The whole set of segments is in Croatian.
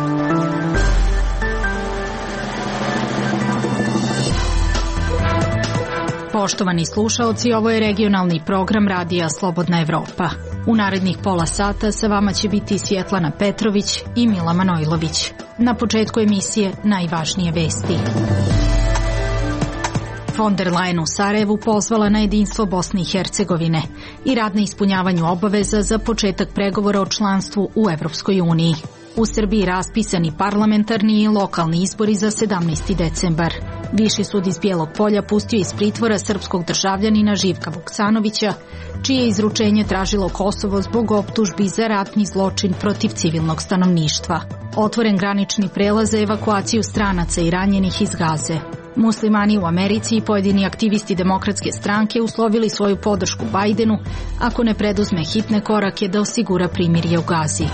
Poštovani slušaoci, ovo je regionalni program Radija Slobodna Evropa. U narednih pola sata sa vama će biti Svjetlana Petrović i Mila Manojlović. Na početku emisije najvažnije vesti. Von der Leyen u Sarajevu pozvala na jedinstvo Bosne i Hercegovine i rad na ispunjavanju obaveza za početak pregovora o članstvu u Evropskoj uniji. U Srbiji raspisani parlamentarni i lokalni izbori za 17. decembar. Viši sud iz Bijelog Polja pustio iz pritvora srpskog državljanina Živka Vuksanovića, čije izručenje tražilo Kosovo zbog optužbi za ratni zločin protiv civilnog stanovništva. Otvoren granični prelaz za evakuaciju stranaca i ranjenih iz Gaze. Muslimani u Americi i pojedini aktivisti Demokratske stranke uslovili svoju podršku Bajdenu ako ne preduzme hitne korake da osigura primirje u Gazi.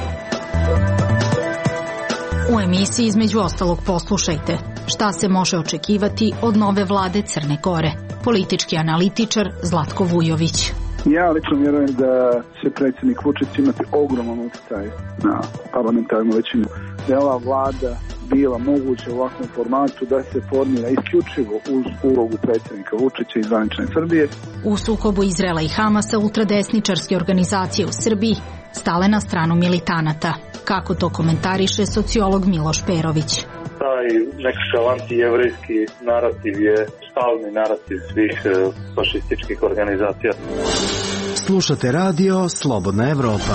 U emisiji između ostalog poslušajte šta se može očekivati od nove vlade Crne Gore. Politički analitičar Zlatko Vujović. Ja lično vjerujem da će predsjednik Vučić imati ogroman utjecaj na parlamentarnu većinu. Da je ova vlada bila moguće u ovakvom formatu da se formira isključivo uz ulogu predsjednika Vučića i zvanične Srbije. U sukobu Izraela i Hamasa ultradesničarske organizacije u Srbiji stale na stranu militanata. Kako to komentariše sociolog Miloš Perović? Taj nekakav antijevrejski narativ je stalni narativ svih fašističkih organizacija. Slušate radio Slobodna Evropa.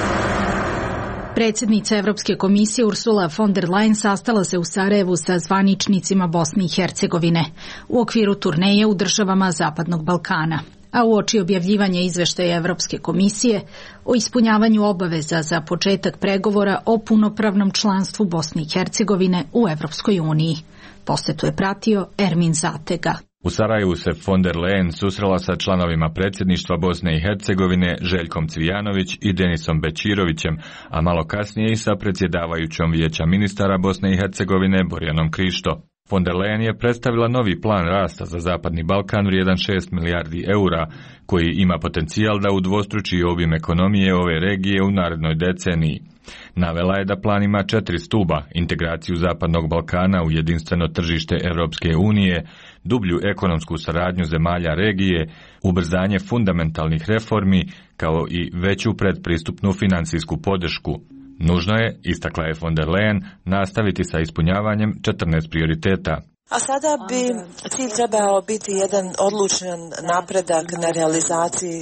Predsjednica Evropske komisije Ursula von der Leyen sastala se u Sarajevu sa zvaničnicima Bosne i Hercegovine u okviru turneje u državama Zapadnog Balkana. A uoči objavljivanja izveštaja Evropske komisije o ispunjavanju obaveza za početak pregovora o punopravnom članstvu Bosne i Hercegovine u Evropskoj uniji. Posetu je pratio Ermin Zatega. U Sarajevu se von der Leyen susrela sa članovima predsjedništva Bosne i Hercegovine Željkom Cvijanović i Denisom Bećirovićem, a malo kasnije i sa predsjedavajućom Vijeća ministara Bosne i Hercegovine Borjanom Krišto. Von der Leyen je predstavila novi plan rasta za Zapadni Balkan vrijedan 6 milijardi eura, koji ima potencijal da udvostruči obim ekonomije ove regije u narednoj deceniji. Navela je da plan ima 4 stuba, integraciju Zapadnog Balkana u jedinstveno tržište Europske unije, dublju ekonomsku saradnju zemalja regije, ubrzanje fundamentalnih reformi, kao i veću predpristupnu financijsku podršku. Nužno je, istakla je von der Leyen, nastaviti sa ispunjavanjem 14 prioriteta. A sada bi cilj trebao biti jedan odlučan napredak na realizaciji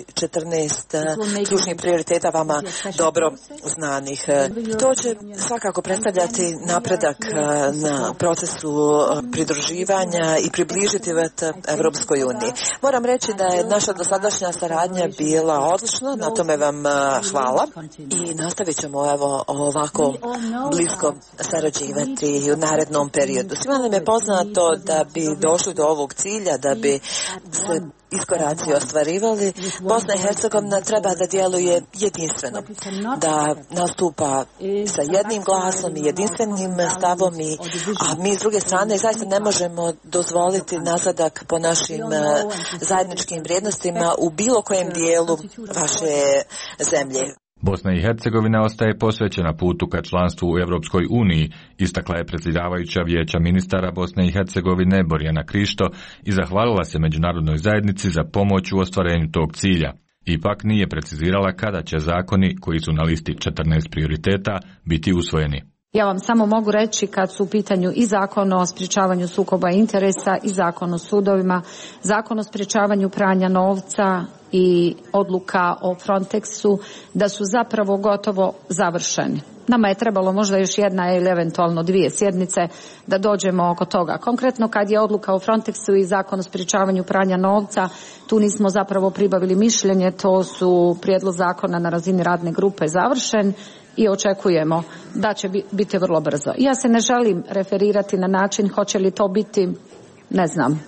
14 ključnih prioriteta vama dobro znanih. To će svakako predstavljati napredak na procesu pridruživanja i približiti Evropskoj uniji. Moram reći da je naša dosadašnja saradnja bila odlična, na tome vam hvala i nastavit ćemo ovako blisko sarađivati u narednom periodu. Svima nam je poznato da bi došli do ovog cilja, da bi se iskoraci ostvarivali, Bosna i Hercegovina treba da djeluje jedinstveno, da nastupa sa jednim glasom i jedinstvenim stavom, a mi s druge strane zaista ne možemo dozvoliti nazadak po našim zajedničkim vrijednostima u bilo kojem dijelu vaše zemlje. Bosna i Hercegovina ostaje posvećena putu ka članstvu u Europskoj uniji, istakla je predsjedavajuća Vijeća ministara Bosne i Hercegovine Borjana Krišto i zahvalila se međunarodnoj zajednici za pomoć u ostvarenju tog cilja. Ipak nije precizirala kada će zakoni koji su na listi 14 prioriteta biti usvojeni. Ja vam samo mogu reći kad su u pitanju i zakon o sprječavanju sukoba interesa i zakon o sudovima, zakon o sprječavanju pranja novca i odluka o Frontexu, da su zapravo gotovo završeni. Nama je trebalo možda još jedna ili eventualno 2 sjednice da dođemo oko toga. Konkretno kad je odluka o Frontexu i zakon o sprječavanju pranja novca, tu nismo zapravo pribavili mišljenje, to su prijedlog zakona na razini radne grupe završen i očekujemo da će biti vrlo brzo. Ja se ne želim referirati na način hoće li to biti, ne znam,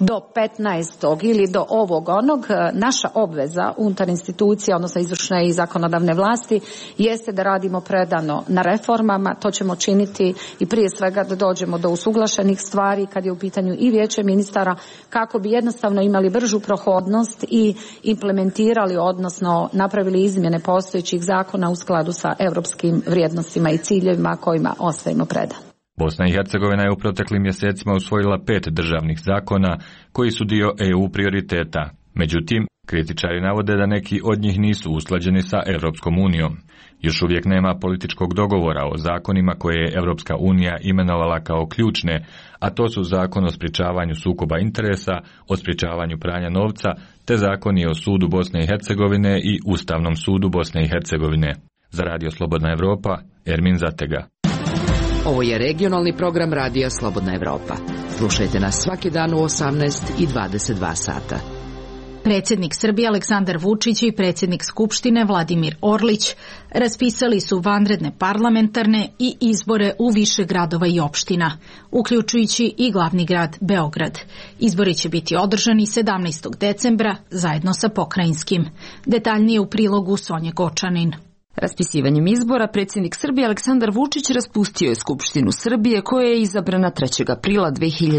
do 15. ili do ovog onog, naša obveza unutar institucija, odnosno izvršne i zakonodavne vlasti, jeste da radimo predano na reformama. To ćemo činiti i prije svega da dođemo do usuglašenih stvari kad je u pitanju i vijeće ministara, kako bi jednostavno imali bržu prohodnost i implementirali, odnosno napravili izmjene postojećih zakona u skladu sa europskim vrijednostima i ciljevima kojima ostajemo predani. Bosna i Hercegovina je u proteklim mjesecima usvojila 5 državnih zakona koji su dio EU prioriteta. Međutim, kritičari navode da neki od njih nisu usklađeni sa Europskom unijom. Još uvijek nema političkog dogovora o zakonima koje je Europska unija imenovala kao ključne, a to su Zakon o sprječavanju sukoba interesa, o sprječavanju pranja novca, te zakoni o sudu Bosne i Hercegovine i Ustavnom sudu Bosne i Hercegovine. Za Radio Slobodna Evropa, Ermin Zatega. Ovo je regionalni program Radija Slobodna Evropa. Slušajte nas svaki dan u 18 i 22 sata. Predsjednik Srbije Aleksandar Vučić i predsjednik Skupštine Vladimir Orlić raspisali su vanredne parlamentarne i izbore u više gradova i opština, uključujući i glavni grad Beograd. Izbori će biti održani 17. decembra zajedno sa pokrajinskim. Detaljnije u prilogu Sonje Gočanin. Raspisivanjem izbora predsjednik Srbije Aleksandar Vučić raspustio je Skupštinu Srbije koja je izabrana 3. aprila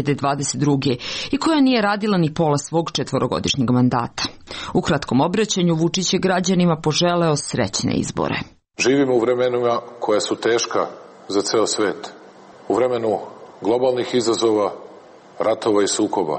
2022. i koja nije radila ni pola svog 4-godišnjeg mandata. U kratkom obraćanju Vučić je građanima poželeo srećne izbore. Živimo u vremenima koja su teška za ceo svet. U vremenu globalnih izazova, ratova i sukoba.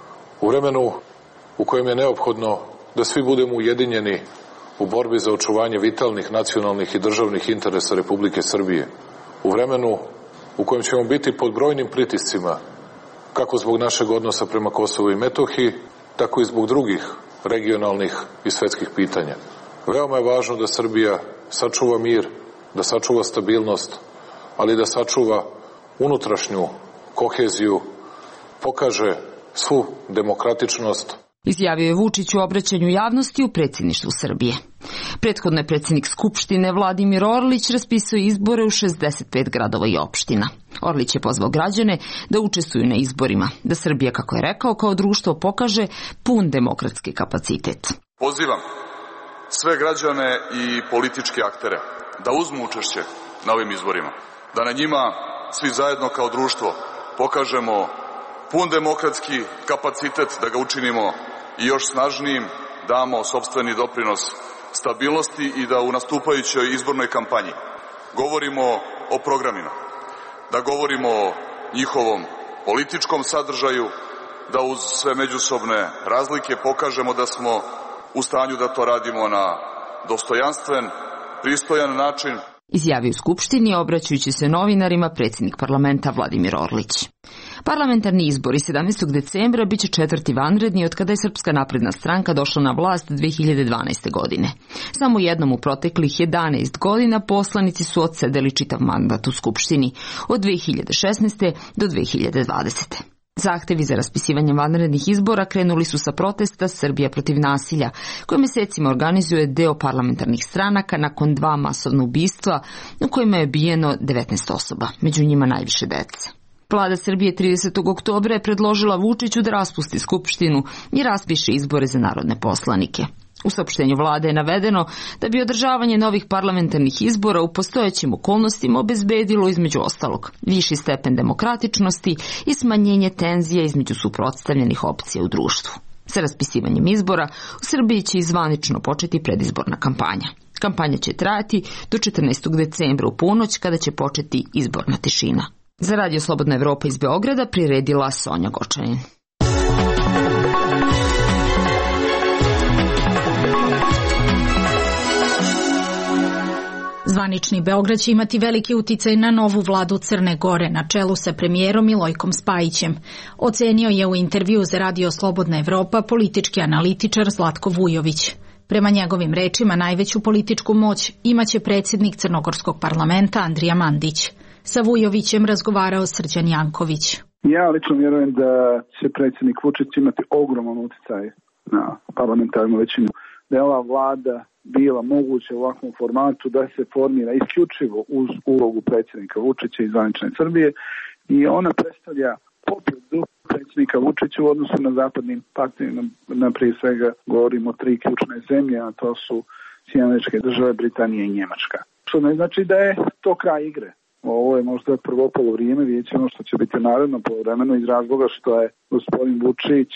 U vremenu u kojem je neophodno da svi budemo ujedinjeni u borbi za očuvanje vitalnih nacionalnih i državnih interesa Republike Srbije. U vremenu u kojem ćemo biti pod brojnim pritiscima, kako zbog našeg odnosa prema Kosovu i Metohiji, tako i zbog drugih regionalnih i svetskih pitanja. Veoma je važno da Srbija sačuva mir, da sačuva stabilnost, ali da sačuva unutrašnju koheziju, pokaže svu demokratičnost. Izjavio je Vučić u obraćanju javnosti u predsjedništvu Srbije. Prethodno je predsjednik Skupštine Vladimir Orlić raspisao izbore u 65 gradova i opština. Orlić je pozvao građane da učestvuju na izborima, da Srbija, kako je rekao, kao društvo pokaže pun demokratski kapacitet. Pozivam sve građane i političke aktere da uzmu učešće na ovim izborima, da na njima svi zajedno kao društvo pokažemo pun demokratski kapacitet, da ga učinimo i još snažnijim, damo sopstveni doprinos stabilnosti i da u nastupajućoj izbornoj kampanji govorimo o programima, da govorimo o njihovom političkom sadržaju, da uz sve međusobne razlike pokažemo da smo u stanju da to radimo na dostojanstven, pristojan način. Izjavio u Skupštini, obraćajući se novinarima, predsjednik parlamenta Vladimir Orlić. Parlamentarni izbori 17. decembra biće 4. vanredni od kada je Srpska napredna stranka došla na vlast 2012. godine. Samo jednom u proteklih 11 godina poslanici su odsedeli čitav mandat u Skupštini od 2016. do 2020. Zahtevi za raspisivanje vanrednih izbora krenuli su sa protesta Srbija protiv nasilja, koje mesecima organizuje deo parlamentarnih stranaka nakon 2 masovna ubistva u kojima je ubijeno 19 osoba, među njima najviše dece. Vlada Srbije 30. oktobra je predložila Vučiću da raspusti Skupštinu i raspiše izbore za narodne poslanike. U saopštenju vlade je navedeno da bi održavanje novih parlamentarnih izbora u postojećim okolnostima obezbedilo između ostalog viši stepen demokratičnosti i smanjenje tenzija između suprotstavljenih opcija u društvu. Sa raspisivanjem izbora u Srbiji će zvanično početi predizborna kampanja. Kampanja će trajati do 14. decembra u ponoć kada će početi izborna tišina. Za Radio Slobodna Evropa iz Beograda priredila Sonja Gočanin. Zvanični Beograd će imati veliki uticaj na novu vladu Crne Gore na čelu sa premijerom Milojkom Spajićem. Ocenio je u intervju za Radio Slobodna Evropa politički analitičar Zlatko Vujović. Prema njegovim rečima najveću političku moć imaće predsjednik Crnogorskog parlamenta Andrija Mandić. Sa Vujovićem razgovarao Srđan Janković. Ja lično vjerujem da će predsjednik Vučić imati ogroman utjecaj na parlamentarnu većinu. Da je ova vlada bila moguće u ovakvom formatu da se formira isključivo uz ulogu predsjednika Vučića i zvanične Srbije i ona predstavlja pobjedu predsjednika Vučića u odnosu na zapadnim partnerima, na prije svega govorimo o 3 ključne zemlje, a to su Sjedinjene Američke Države, Britanija i Njemačka. Što ne znači da je to kraj igre. Ovo je možda prvo polovrijeme, vidjet ćemo što će biti naredno polovremeno iz razloga što je gospodin Vučić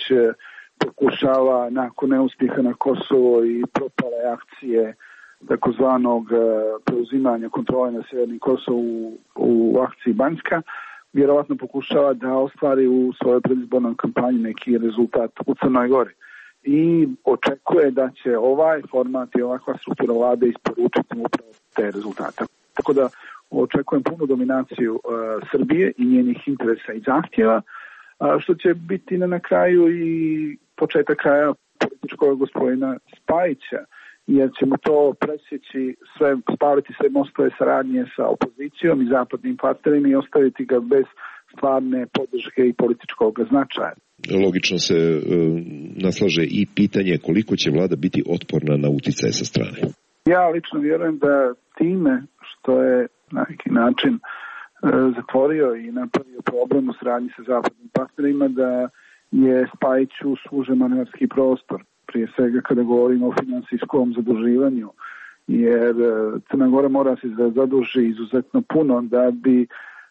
pokušava nakon neuspjeha na Kosovo i propale akcije takozvanog preuzimanja kontrole na Sjeverni Kosovu u akciji Banjska, vjerovatno pokušava da ostvari u svojoj predizbornoj kampanji neki rezultat u Crnoj Gori. I očekuje da će ovaj format i ovakva struktura vlade isporučiti upravo te rezultate. Tako da očekujem punu dominaciju Srbije i njenih interesa i zahtjeva, što će biti na kraju i početak kraja političkog gospodina Spajića, jer će mu to presjeći spaliti sve mostove saradnje sa opozicijom i zapadnim partnerima i ostaviti ga bez stvarne podrške i političkog značaja. Logično se naslaže i pitanje koliko će vlada biti otporna na uticaje sa strane. Ja lično vjerujem da time što je na neki način zatvorio i napravio problem u saradnji sa zapadnim partnerima, da je Spajiću sužen manevarski prostor. Prije svega kada govorimo o finansijskom zaduživanju, jer Crna Gora mora se zaduži izuzetno puno da bi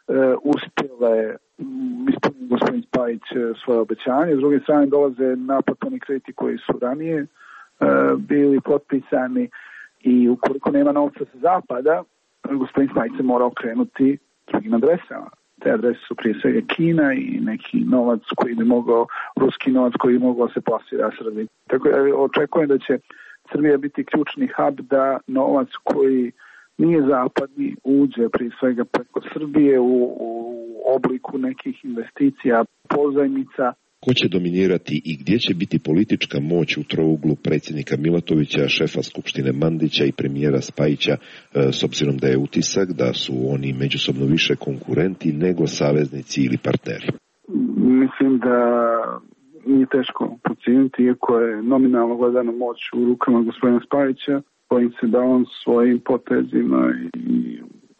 uspjele ispuniti gospodin Spajić svoje obećanje. S druge strane dolaze naplatni krediti koji su ranije bili potpisani i ukoliko nema novca sa zapada, gospodin Spajić se mora okrenuti drugim adresama. Te adrese su prije svega Kina i neki novac koji bi mogao, ruski novac koji bi mogao se plasira Srbiji. Tako da očekujem da će Srbija biti ključni hub da novac koji nije zapadni uđe prije svega preko Srbije u obliku nekih investicija, pozajmica. Ko će dominirati i gdje će biti politička moć u trouglu predsjednika Milatovića, šefa Skupštine Mandića i premijera Spajića, s obzirom da je utisak da su oni međusobno više konkurenti nego saveznici ili partneri? Mislim da nije teško procijeniti, iako je nominalno gledano moć u rukama gospodina Spajića. Bojim se da on svojim potezima i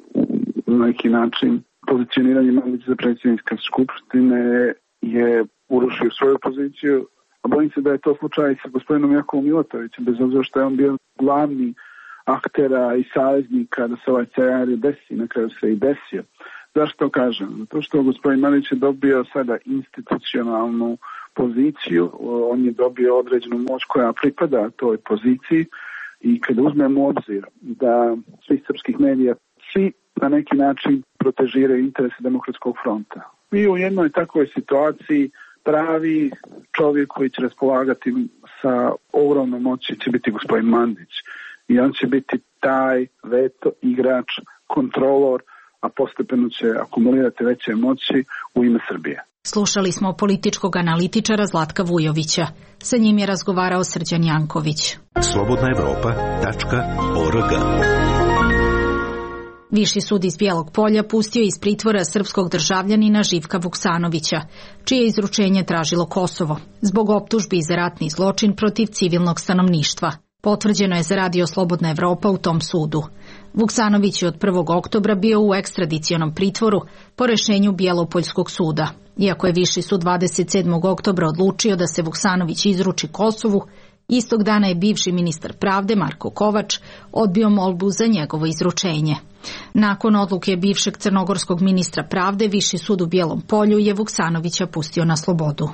na neki način pozicioniranje Mandića za predsjednika Skupštine je urušio svoju poziciju, a bojim se da je to slučaj sa gospodinom Jakovom Milatovićem, bez obzira što je on bio glavni aktera i saveznika da se ovaj scenarij desi, na kraju se i desio. Zašto kažem? Zato što gospodin Mandić je dobio sada institucionalnu poziciju, on je dobio određenu moć koja pripada toj poziciji i kada uzmemo u obzir da svi srpskih medija, svi na neki način protežiraju interese Demokratskog fronta. Mi u jednoj takvoj situaciji pravi čovjek koji će raspolagati sa ogromnom moći će biti gospodin Mandić. I on će biti taj veto, igrač, kontrolor, a postepeno će akumulirati veće moći u ime Srbije. Slušali smo političkog analitičara Zlatka Vujovića. Sa njim je razgovarao Srđan Janković. slobodnaevropa.org. Viši sud iz Bijelog Polja pustio iz pritvora srpskog državljanina Živka Vuksanovića, čije izručenje tražilo Kosovo, zbog optužbi za ratni zločin protiv civilnog stanovništva. Potvrđeno je za Radio Slobodna Evropa u tom sudu. Vuksanović je od 1. oktobra bio u ekstradicionom pritvoru po rešenju Bijelopoljskog suda. Iako je Viši sud 27. oktobra odlučio da se Vuksanović izruči Kosovu, istog dana je bivši ministar pravde Marko Kovač odbio molbu za njegovo izručenje. Nakon odluke bivšeg crnogorskog ministra pravde, Viši sud u Bijelom Polju je Vuksanovića pustio na slobodu.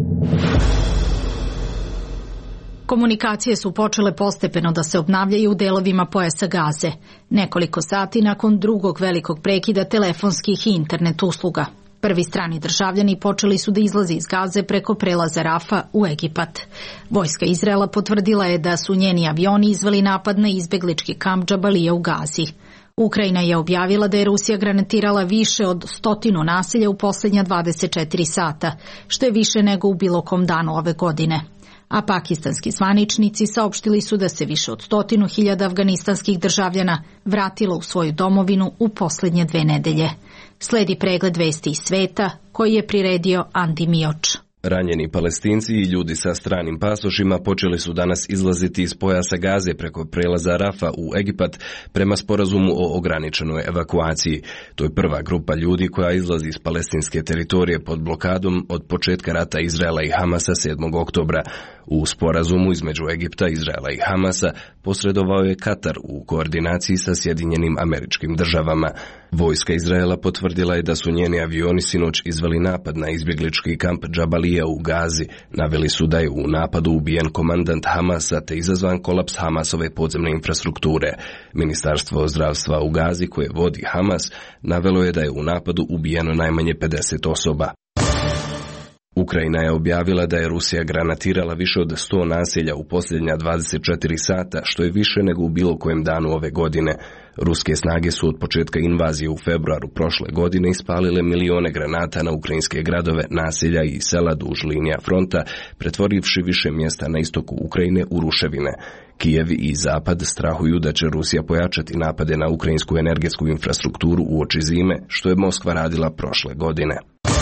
Komunikacije su počele postepeno da se obnavljaju u delovima pojasa Gaze, nekoliko sati nakon drugog velikog prekida telefonskih i internet usluga. Prvi strani državljani počeli su da izlaze iz Gaze preko prelaza Rafa u Egipat. Vojska Izraela potvrdila je da su njeni avioni izveli napad na izbeglički kamp Džabalija u Gazi. Ukrajina je objavila da je Rusija granatirala više od 100 naselja u posljednja 24 sata, što je više nego u bilo kom danu ove godine. A pakistanski zvaničnici saopštili su da se više od 100.000 afganistanskih državljana vratilo u svoju domovinu u posljednje 2 nedelje. Sledi pregled vesti iz sveta koji je priredio Andi Mioč. Ranjeni Palestinci i ljudi sa stranim pasošima počeli su danas izlaziti iz pojasa Gaze preko prelaza Rafa u Egipat prema sporazumu o ograničenoj evakuaciji. To je prva grupa ljudi koja izlazi iz palestinske teritorije pod blokadom od početka rata Izraela i Hamasa 7. oktobra. U sporazumu između Egipta, Izraela i Hamasa posredovao je Katar u koordinaciji sa Sjedinjenim Američkim Državama. Vojska Izraela potvrdila je da su njeni avioni sinoć izveli napad na izbjeglički kamp Džabalija u Gazi. Naveli su da je u napadu ubijen komandant Hamasa te izazvan kolaps Hamasove podzemne infrastrukture. Ministarstvo zdravstva u Gazi, koje vodi Hamas, navelo je da je u napadu ubijeno najmanje 50 osoba. Ukrajina je objavila da je Rusija granatirala više od 100 naselja u posljednja 24 sata, što je više nego u bilo kojem danu ove godine. Ruske snage su od početka invazije u februaru prošle godine ispalile milione granata na ukrajinske gradove, naselja i sela duž linija fronta, pretvorivši više mjesta na istoku Ukrajine u ruševine. Kijev i Zapad strahuju da će Rusija pojačati napade na ukrajinsku energetsku infrastrukturu uoči zime, što je Moskva radila prošle godine.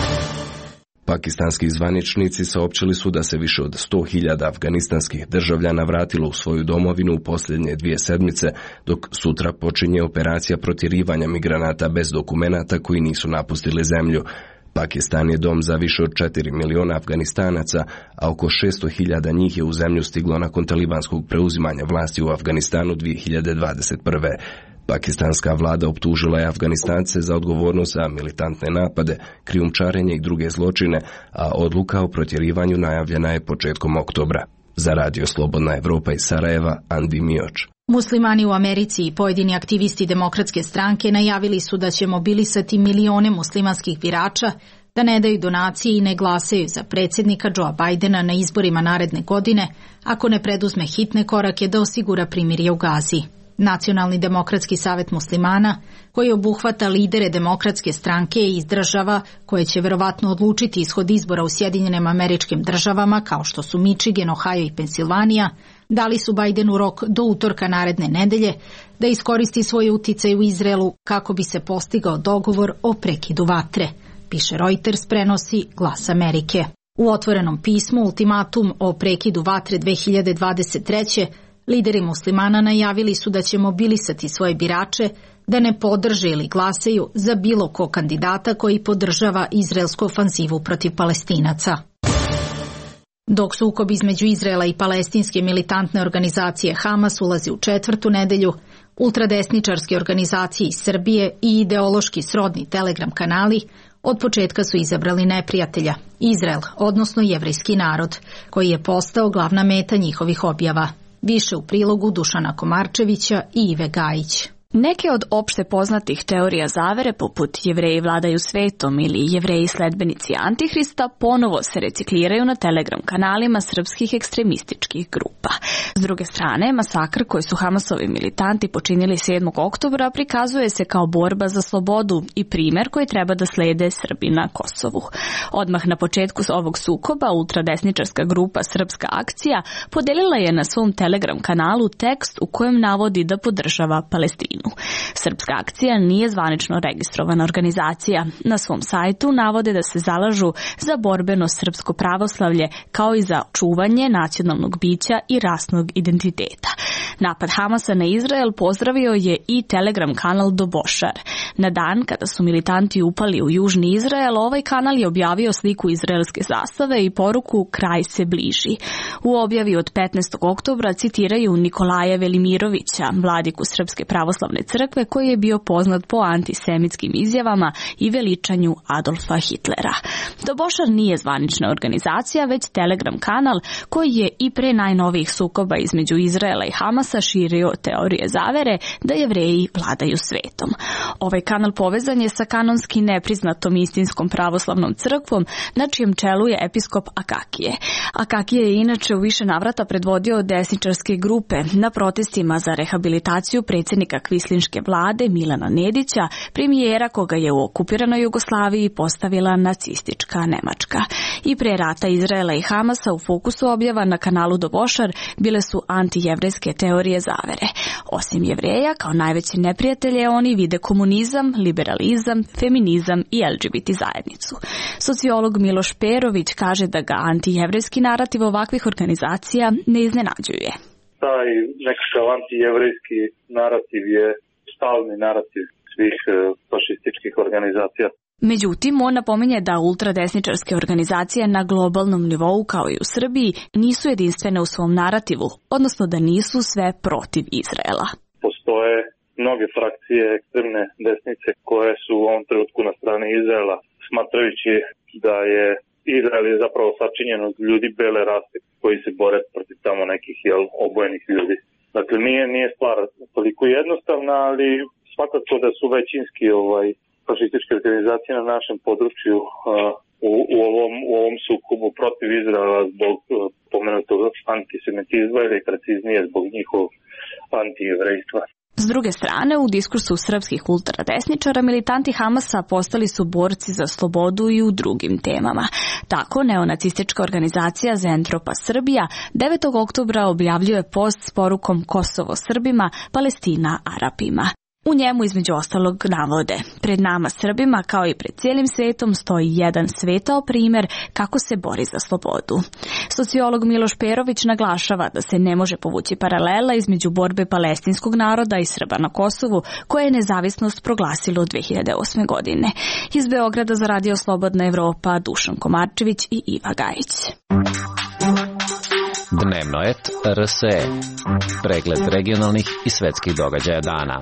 Pakistanski zvaničnici saopćili su da se više od 100.000 afganistanskih državljana vratilo u svoju domovinu u posljednje 2 sedmice, dok sutra počinje operacija protjerivanja migranata bez dokumenata koji nisu napustili zemlju. Pakistan je dom za više od 4 miliona Afganistanaca, a oko 600.000 njih je u zemlju stiglo nakon talibanskog preuzimanja vlasti u Afganistanu 2021. Pakistanska vlada optužila je Afganistance za odgovornost za militantne napade, krijumčarenje i druge zločine, a odluka o protjerivanju najavljena je početkom oktobra. Za Radio Slobodna Evropa iz Sarajeva, Andi Mioč. Muslimani u Americi i pojedini aktivisti Demokratske stranke najavili su da će mobilisati milione muslimanskih birača da ne daju donacije i ne glasaju za predsjednika Joea Bidena na izborima naredne godine ako ne preduzme hitne korake da osigura primirje u Gazi. Nacionalni demokratski savet muslimana, koji obuhvata lidere Demokratske stranke iz država koje će verovatno odlučiti ishod izbora u Sjedinjenim Američkim Državama, kao što su Michigan, Ohio i Pensilvanija, dali su Bidenu rok do utorka naredne nedelje da iskoristi svoj uticaj u Izraelu kako bi se postigao dogovor o prekidu vatre, piše Reuters, prenosi Glas Amerike. U otvorenom pismu ultimatum o prekidu vatre 2023. lideri muslimana najavili su da će mobilisati svoje birače da ne podrže ili glasaju za bilo ko kandidata koji podržava izraelsku ofanzivu protiv Palestinaca. Dok sukob između Izraela i palestinske militantne organizacije Hamas ulazi u 4. nedelju, ultradesničarske organizacije iz Srbije i ideološki srodni Telegram kanali od početka su izabrali neprijatelja, Izrael, odnosno jevrejski narod, koji je postao glavna meta njihovih objava. Više u prilogu Dušana Komarčevića i Ive Gajić. Neke od opšte poznatih teorija zavere, poput Jevreji vladaju svetom ili Jevreji sledbenici Antihrista, ponovo se recikliraju na Telegram kanalima srpskih ekstremističkih grupa. S druge strane, masakr koji su Hamasovi militanti počinili 7. oktobra prikazuje se kao borba za slobodu i primer koji treba da slede Srbi na Kosovu. Odmah na početku ovog sukoba ultradesničarska grupa Srpska akcija podelila je na svom Telegram kanalu tekst u kojem navodi da podržava Palestinu. Srpska akcija nije zvanično registrovana organizacija. Na svom sajtu navode da se zalažu za borbeno srpsko pravoslavlje kao i za čuvanje nacionalnog bića i rasnog identiteta. Napad Hamasa na Izrael pozdravio je i Telegram kanal Dobošar. Na dan kada su militanti upali u južni Izrael, ovaj kanal je objavio sliku izraelske zastave i poruku "Kraj se bliži". U objavi od 15. oktobra citiraju Nikolaja Velimirovića, vladiku Srpske pravoslavne crkve, koji je bio poznat po antisemitskim izjavama i veličanju Adolfa Hitlera. Dobošar nije zvanična organizacija, već Telegram kanal koji je i pre najnovijih sukoba između Izraela i Hamasa širio teorije zavere da Jevreji vladaju svetom. Ovaj kanal povezan je sa kanonski nepriznatom istinskom pravoslavnom crkvom, na čijem čelu je episkop Akakije. Akakije je inače u više navrata predvodio desničarske grupe na protestima za rehabilitaciju predsjednika kvislinške vlade Milana Nedića, premijera koga je u okupiranoj Jugoslaviji postavila nacistička Nemačka. I pre rata Izraela i Hamasa u fokusu objava na kanalu Dobošar bile su antijevrejske teorije zavere. Osim Jevreja, kao najveće neprijatelje oni vide komunizam rasizam, liberalizam, feminizam i LGBT zajednicu. Sociolog Miloš Perović kaže da ga antijevrejski narativ ovakvih organizacija ne iznenađuje. Taj nekakav antijevrejski narativ je stalni narativ svih fašističkih organizacija. Međutim, on napominje da ultradesničarske organizacije na globalnom nivou, kao i u Srbiji, nisu jedinstvene u svom narativu, odnosno da nisu sve protiv Izraela. Postoje mnoge frakcije ekstremne desnice koje su u ovom trenutku na strani Izraela, smatrajući da je Izrael je zapravo sačinjen od ljudi bele rase koji se bore protiv tamo nekih obojenih ljudi. Dakle, nije stvar toliko jednostavna, ali svakako da su većinski fašističke organizacije na našem području u ovom sukobu protiv Izraela zbog pomenutog antisemitizma ili preciznije zbog njihovog antijevrejstva. S druge strane, u diskursu srpskih ultradesničara militanti Hamasa postali su borci za slobodu i u drugim temama. Tako, neonacistička organizacija Zentropa Srbija 9. oktobra objavljuje post s porukom Kosovo Srbima, Palestina Arapima. U njemu između ostalog navode: pred nama Srbima kao i pred cijelim svetom stoji jedan svetao primjer kako se bori za slobodu. Sociolog Miloš Perović naglašava da se ne može povući paralela između borbe palestinskog naroda i Srba na Kosovu, koje je nezavisnost proglasilo 2008. godine. Iz Beograda za Radio Slobodna Evropa, Dušan Komarčević i Iva Gajić. Dnevnoet RSE. Pregled regionalnih i svetskih događaja dana.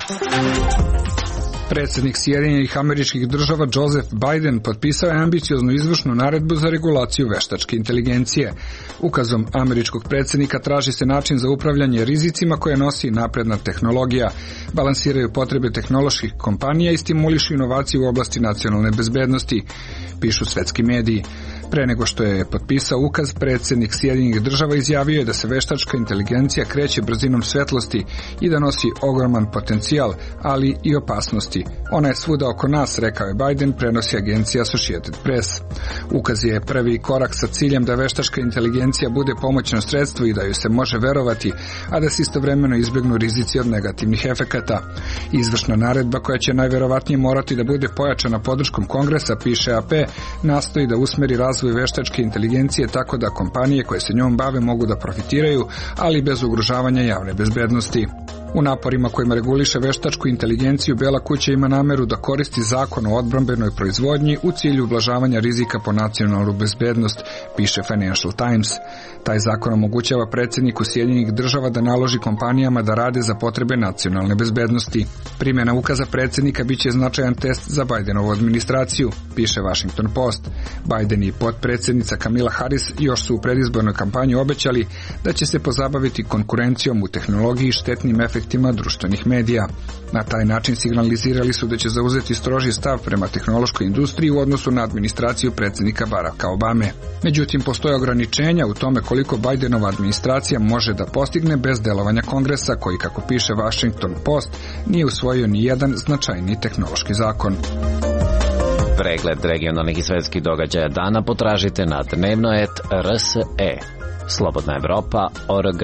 Predsjednik Sjedinjenih Američkih Država Joseph Biden potpisao je ambicioznu izvršnu naredbu za regulaciju veštačke inteligencije. Ukazom američkog predsjednika traži se način za upravljanje rizicima koje nosi napredna tehnologija, balansiraju potrebe tehnoloških kompanija i stimulišu inovaciju u oblasti nacionalne bezbednosti, pišu svetski mediji. Pre nego što je potpisao ukaz, predsjednik Sjedinjenih Država izjavio je da se veštačka inteligencija kreće brzinom svetlosti i da nosi ogroman potencijal, ali i opasnosti. Ona je svuda oko nas, rekao je Biden, prenosi agencija Associated Press. Ukaz je prvi korak sa ciljem da veštačka inteligencija bude pomoćno sredstvo i da joj se može verovati, a da se istovremeno izbjegnu rizici od negativnih efekata. Izvršna naredba, koja će najverovatnije morati da bude pojačana podrškom Kongresa, piše AP, nastoji da usmeri razvoj veštačke inteligencije tako da kompanije koje se njom bave mogu da profitiraju, ali bez ugrožavanja javne bezbednosti. U naporima kojima reguliše veštačku inteligenciju, Bela kuća ima nameru da koristi zakon o odbrambenoj proizvodnji u cilju ublažavanja rizika po nacionalnu bezbednost, piše Financial Times. Taj zakon omogućava predsjedniku Sjedinjenih Država da naloži kompanijama da rade za potrebe nacionalne bezbednosti. Primjena ukaza predsjednika biće značajan test za Bidenovu administraciju, piše Washington Post. Biden i potpredsjednica Kamala Harris još su u predizbornoj kampanji obećali da će se pozabaviti konkurencijom u tehnologiji i štetnim efektima društvenih medija. Na taj način signalizirali su da će zauzeti stroži stav prema tehnološkoj industriji u odnosu na administraciju predsjednika Baracka Obame. Međutim, postoje ograničenja u tome koliko Bidenova administracija može da postigne bez delovanja Kongresa, koji, kako piše Washington Post, nije usvojio ni jedan značajni tehnološki zakon. Pregled regionalnih i svetskih događaja dana potražite na Dnevnoet RSE. Slobodna Evropa.org.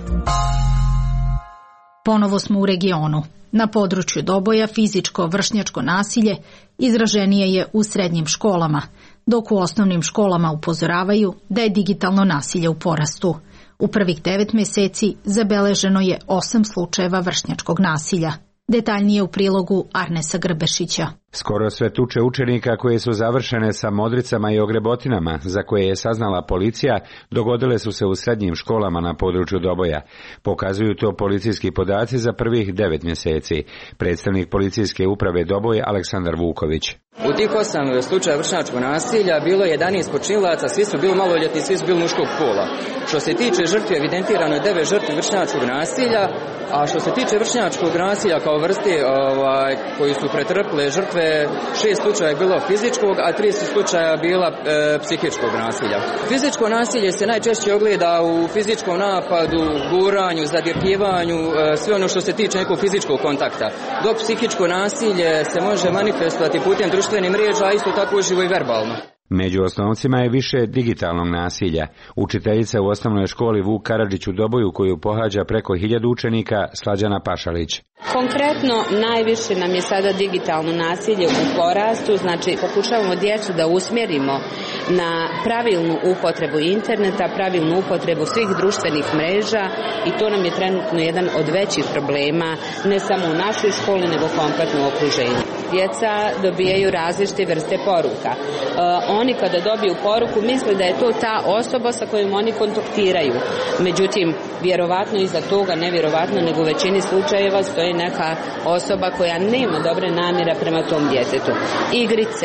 Ponovo smo u regionu. Na području Doboja fizičko vršnjačko nasilje izraženije je u srednjim školama, dok u osnovnim školama upozoravaju da je digitalno nasilje u porastu. U prvih 9 mjeseci zabeleženo je 8 slučajeva vršnjačkog nasilja. Detaljnije u prilogu Arnesa Grbešića. Skoro sve tuče učenika koje su završene sa modricama i ogrebotinama, za koje je saznala policija, dogodile su se u srednjim školama na području Doboja. Pokazuju to policijski podaci za prvih 9 mjeseci. Predstavnik policijske uprave Doboj Aleksandar Vuković. U tih 8 slučaja vršnjačkog nasilja bilo je 11 počinilaca, svi su bili maloljetni, svi su bili muškog pola. Što se tiče žrtve, evidentirano je 9 žrtvi vršnjačkog nasilja, a što se tiče vršnjačkog nasilja kao vrste koji su pretrpile žrtve, 6 slučaja je bilo fizičkog, a 30 slučaja bila psihičkog nasilja. Fizičko nasilje se najčešće ogleda u fizičkom napadu, guranju, zadirkivanju, sve ono što se tiče nekog fizičkog kontakta. Dok psihičko nasilje se može manifestovati putem društvenih mreža, a isto tako uživo i verbalno. Među osnovcima je više digitalnog nasilja. Učiteljica u osnovnoj školi Vuk Karadžić u Doboju, koju pohađa preko 1000 učenika, Slađana Pašalić. Konkretno, najviše nam je sada digitalno nasilje u porastu, znači pokušavamo djecu da usmjerimo na pravilnu upotrebu interneta, pravilnu upotrebu svih društvenih mreža i to nam je trenutno jedan od većih problema, ne samo u našoj školi, nego kompletno u okruženju. Djeca dobijaju različite vrste poruka. Oni kada dobiju poruku misle da je to ta osoba sa kojom oni kontaktiraju. Međutim, vjerovatno iza toga, ne vjerovatno, nego u većini slučajeva stoji neka osoba koja nema dobre namjere prema tom djetetu. Igrice,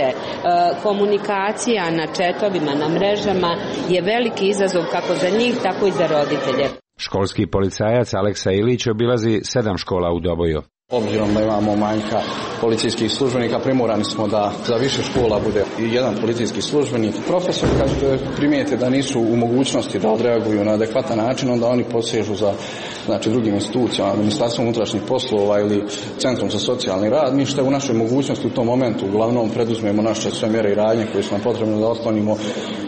komunikacija na četovima, na mrežama je veliki izazov kako za njih, tako i za roditelje. Školski policajac Aleksa Ilić obilazi 7 škola u Doboju. Obzirom da imamo manjka policijskih službenika, primorani smo da za više škola bude i jedan policijski službenik. Profesor kad primijete da nisu u mogućnosti da odreaguju na adekvatan način, onda oni posežu za drugim institucijama, Ministarstvom unutrašnjih poslova ili Centrom za socijalni rad. Mi što je u našoj mogućnosti u tom momentu uglavnom preduzmemo naše sve mjere i radnje koje su nam potrebne da otklonimo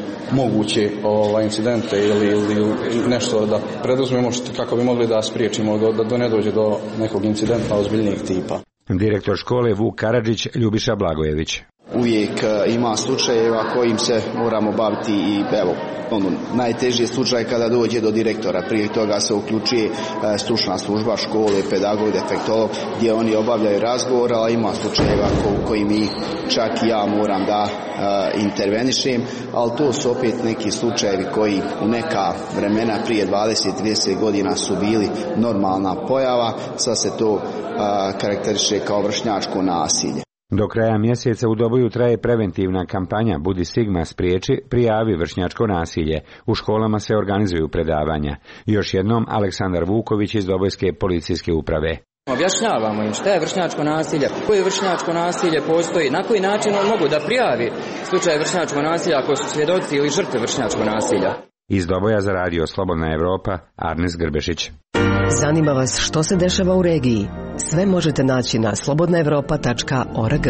moguće incidente ili nešto da preduzmemo kako bi mogli da spriječimo da ne dođe do nekog incidenta ozbiljnijeg tipa. Direktor škole Vuk Karadžić, Ljubiša Blagojević. Uvijek ima slučajeva kojim se moramo baviti i najteži je slučaj kada dođe do direktora. Prije toga se uključuje stručna služba škole, pedagog, defektolog, gdje oni obavljaju razgovor, ali ima slučajeva koji mi čak i ja moram da intervenišem, ali to su opet neki slučajevi koji u neka vremena prije 20-30 godina su bili normalna pojava, sad se to karakteriše kao vršnjačko nasilje. Do kraja mjeseca u Doboju traje preventivna kampanja Budi Sigma spriječi, prijavi vršnjačko nasilje. U školama se organizuju predavanja. Još jednom Aleksandar Vuković iz Dobojske policijske uprave. Objašnjavamo im šta je vršnjačko nasilje, koje vršnjačko nasilje postoji, na koji način on mogu da prijavi slučaj vršnjačkog nasilja ako su svjedoci ili žrtve vršnjačkog nasilja. Iz Doboja za radio Slobodna Evropa, Arnes Grbešić. Zanima vas što se dešava u regiji? Sve možete naći na slobodnaevropa.org.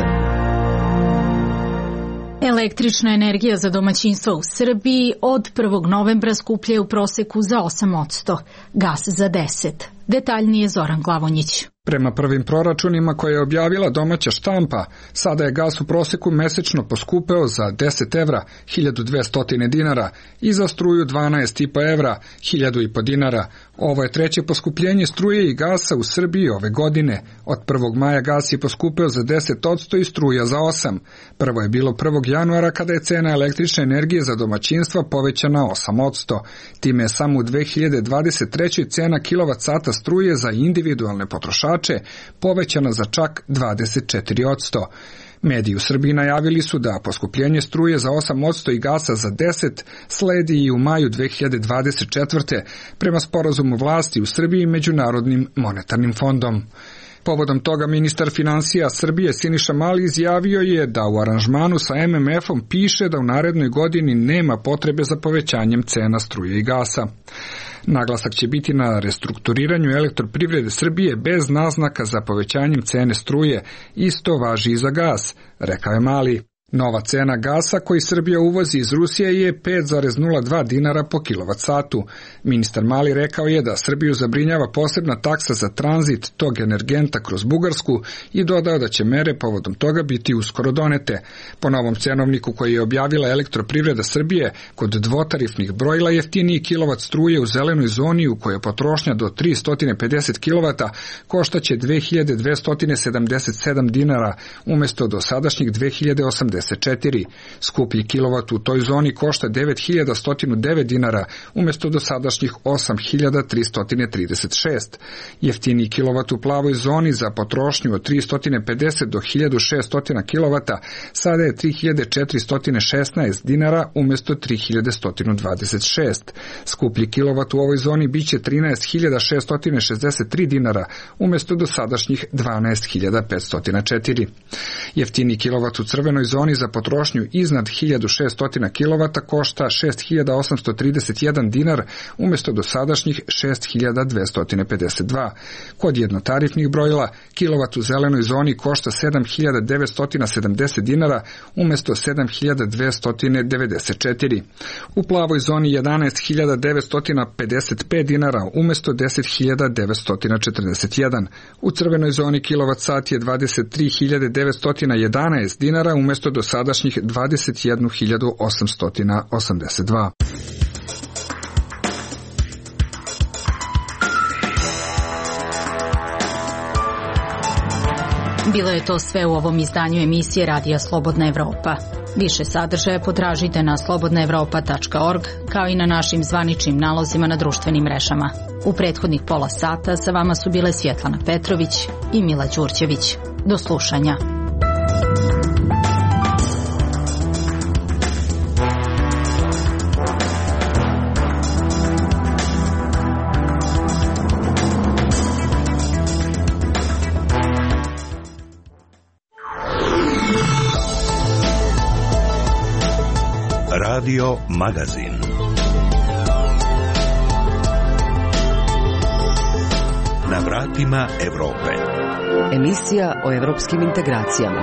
Električna energija za domaćinstva u Srbiji od 1. novembra skuplja je u proseku za 8%, gas za 10%. Detaljnije Zoran Glavonjić. Prema prvim proračunima koje je objavila domaća štampa, sada je gas u proseku mesečno poskupeo za 10 evra, 1200 dinara, i za struju 12,5 evra, 1000 dinara. Ovo je treće poskupljenje struje i gasa u Srbiji ove godine. Od 1. maja gas je poskupeo za 10% i struja za 8%. Prvo je bilo 1. januara kada je cena električne energije za domaćinstva povećana 8%. Time je samo u 2023. cena kWh struje za individualne potrošače povećana za čak 24%. Mediji u Srbiji najavili su da poskupljenje struje za 8% i gasa za 10% sledi i u maju 2024. prema sporazumu vlasti u Srbiji i Međunarodnim monetarnim fondom. Povodom toga ministar finansija Srbije Siniša Mali izjavio je da u aranžmanu sa MMF-om piše da u narednoj godini nema potrebe za povećanjem cena struje i gasa. Naglasak će biti na restrukturiranju elektroprivrede Srbije bez naznaka za povećanjem cene struje, isto važi i za gas, rekao je Mali. Nova cena gasa koji Srbija uvozi iz Rusije je 5,02 dinara po kilovatsatu. Ministar Mali rekao je da Srbiju zabrinjava posebna taksa za tranzit tog energenta kroz Bugarsku i dodao da će mere povodom toga biti uskoro donete. Po novom cenovniku koji je objavila elektroprivreda Srbije, kod dvotarifnih brojila jeftiniji kilovat struje u zelenoj zoni u kojoj je potrošnja do 350 kilovata koštaće 2277 dinara umjesto dosadašnjih 2080. Skuplji kilovat u toj zoni košta 9109 dinara umjesto dosadašnjih 8336. Jeftiniji kilovat u plavoj zoni za potrošnju od 350 do 1600 kilovata sada je 3416 dinara umjesto 3126. Skuplji kilovat u ovoj zoni biće 13663 dinara umjesto dosadašnjih 12504. Jeftiniji kilovat u crvenoj zoni zoni za potrošnju iznad 1600 kW košta 6.831 dinar umjesto dosadašnjih 6.252. Kod jednotarifnih brojila, kilovat u zelenoj zoni košta 7.970 dinara umjesto 7.294. U plavoj zoni 11.955 dinara umjesto 10.941. U crvenoj zoni kilovat sat je 23.911 dinara umjesto dosadašnjih 21.882. Bilo je to sve u ovom izdanju emisije Radija Slobodna Evropa. Više sadržaja potražite na slobodnaevropa.org kao i na našim zvaničnim nalozima na društvenim mrežama. U prethodnih pola sata sa vama su bile Svjetlana Petrović i Mila Đurđević. Do slušanja. Radio Magazin. Na vratima Evrope. Emisija o evropskim integracijama.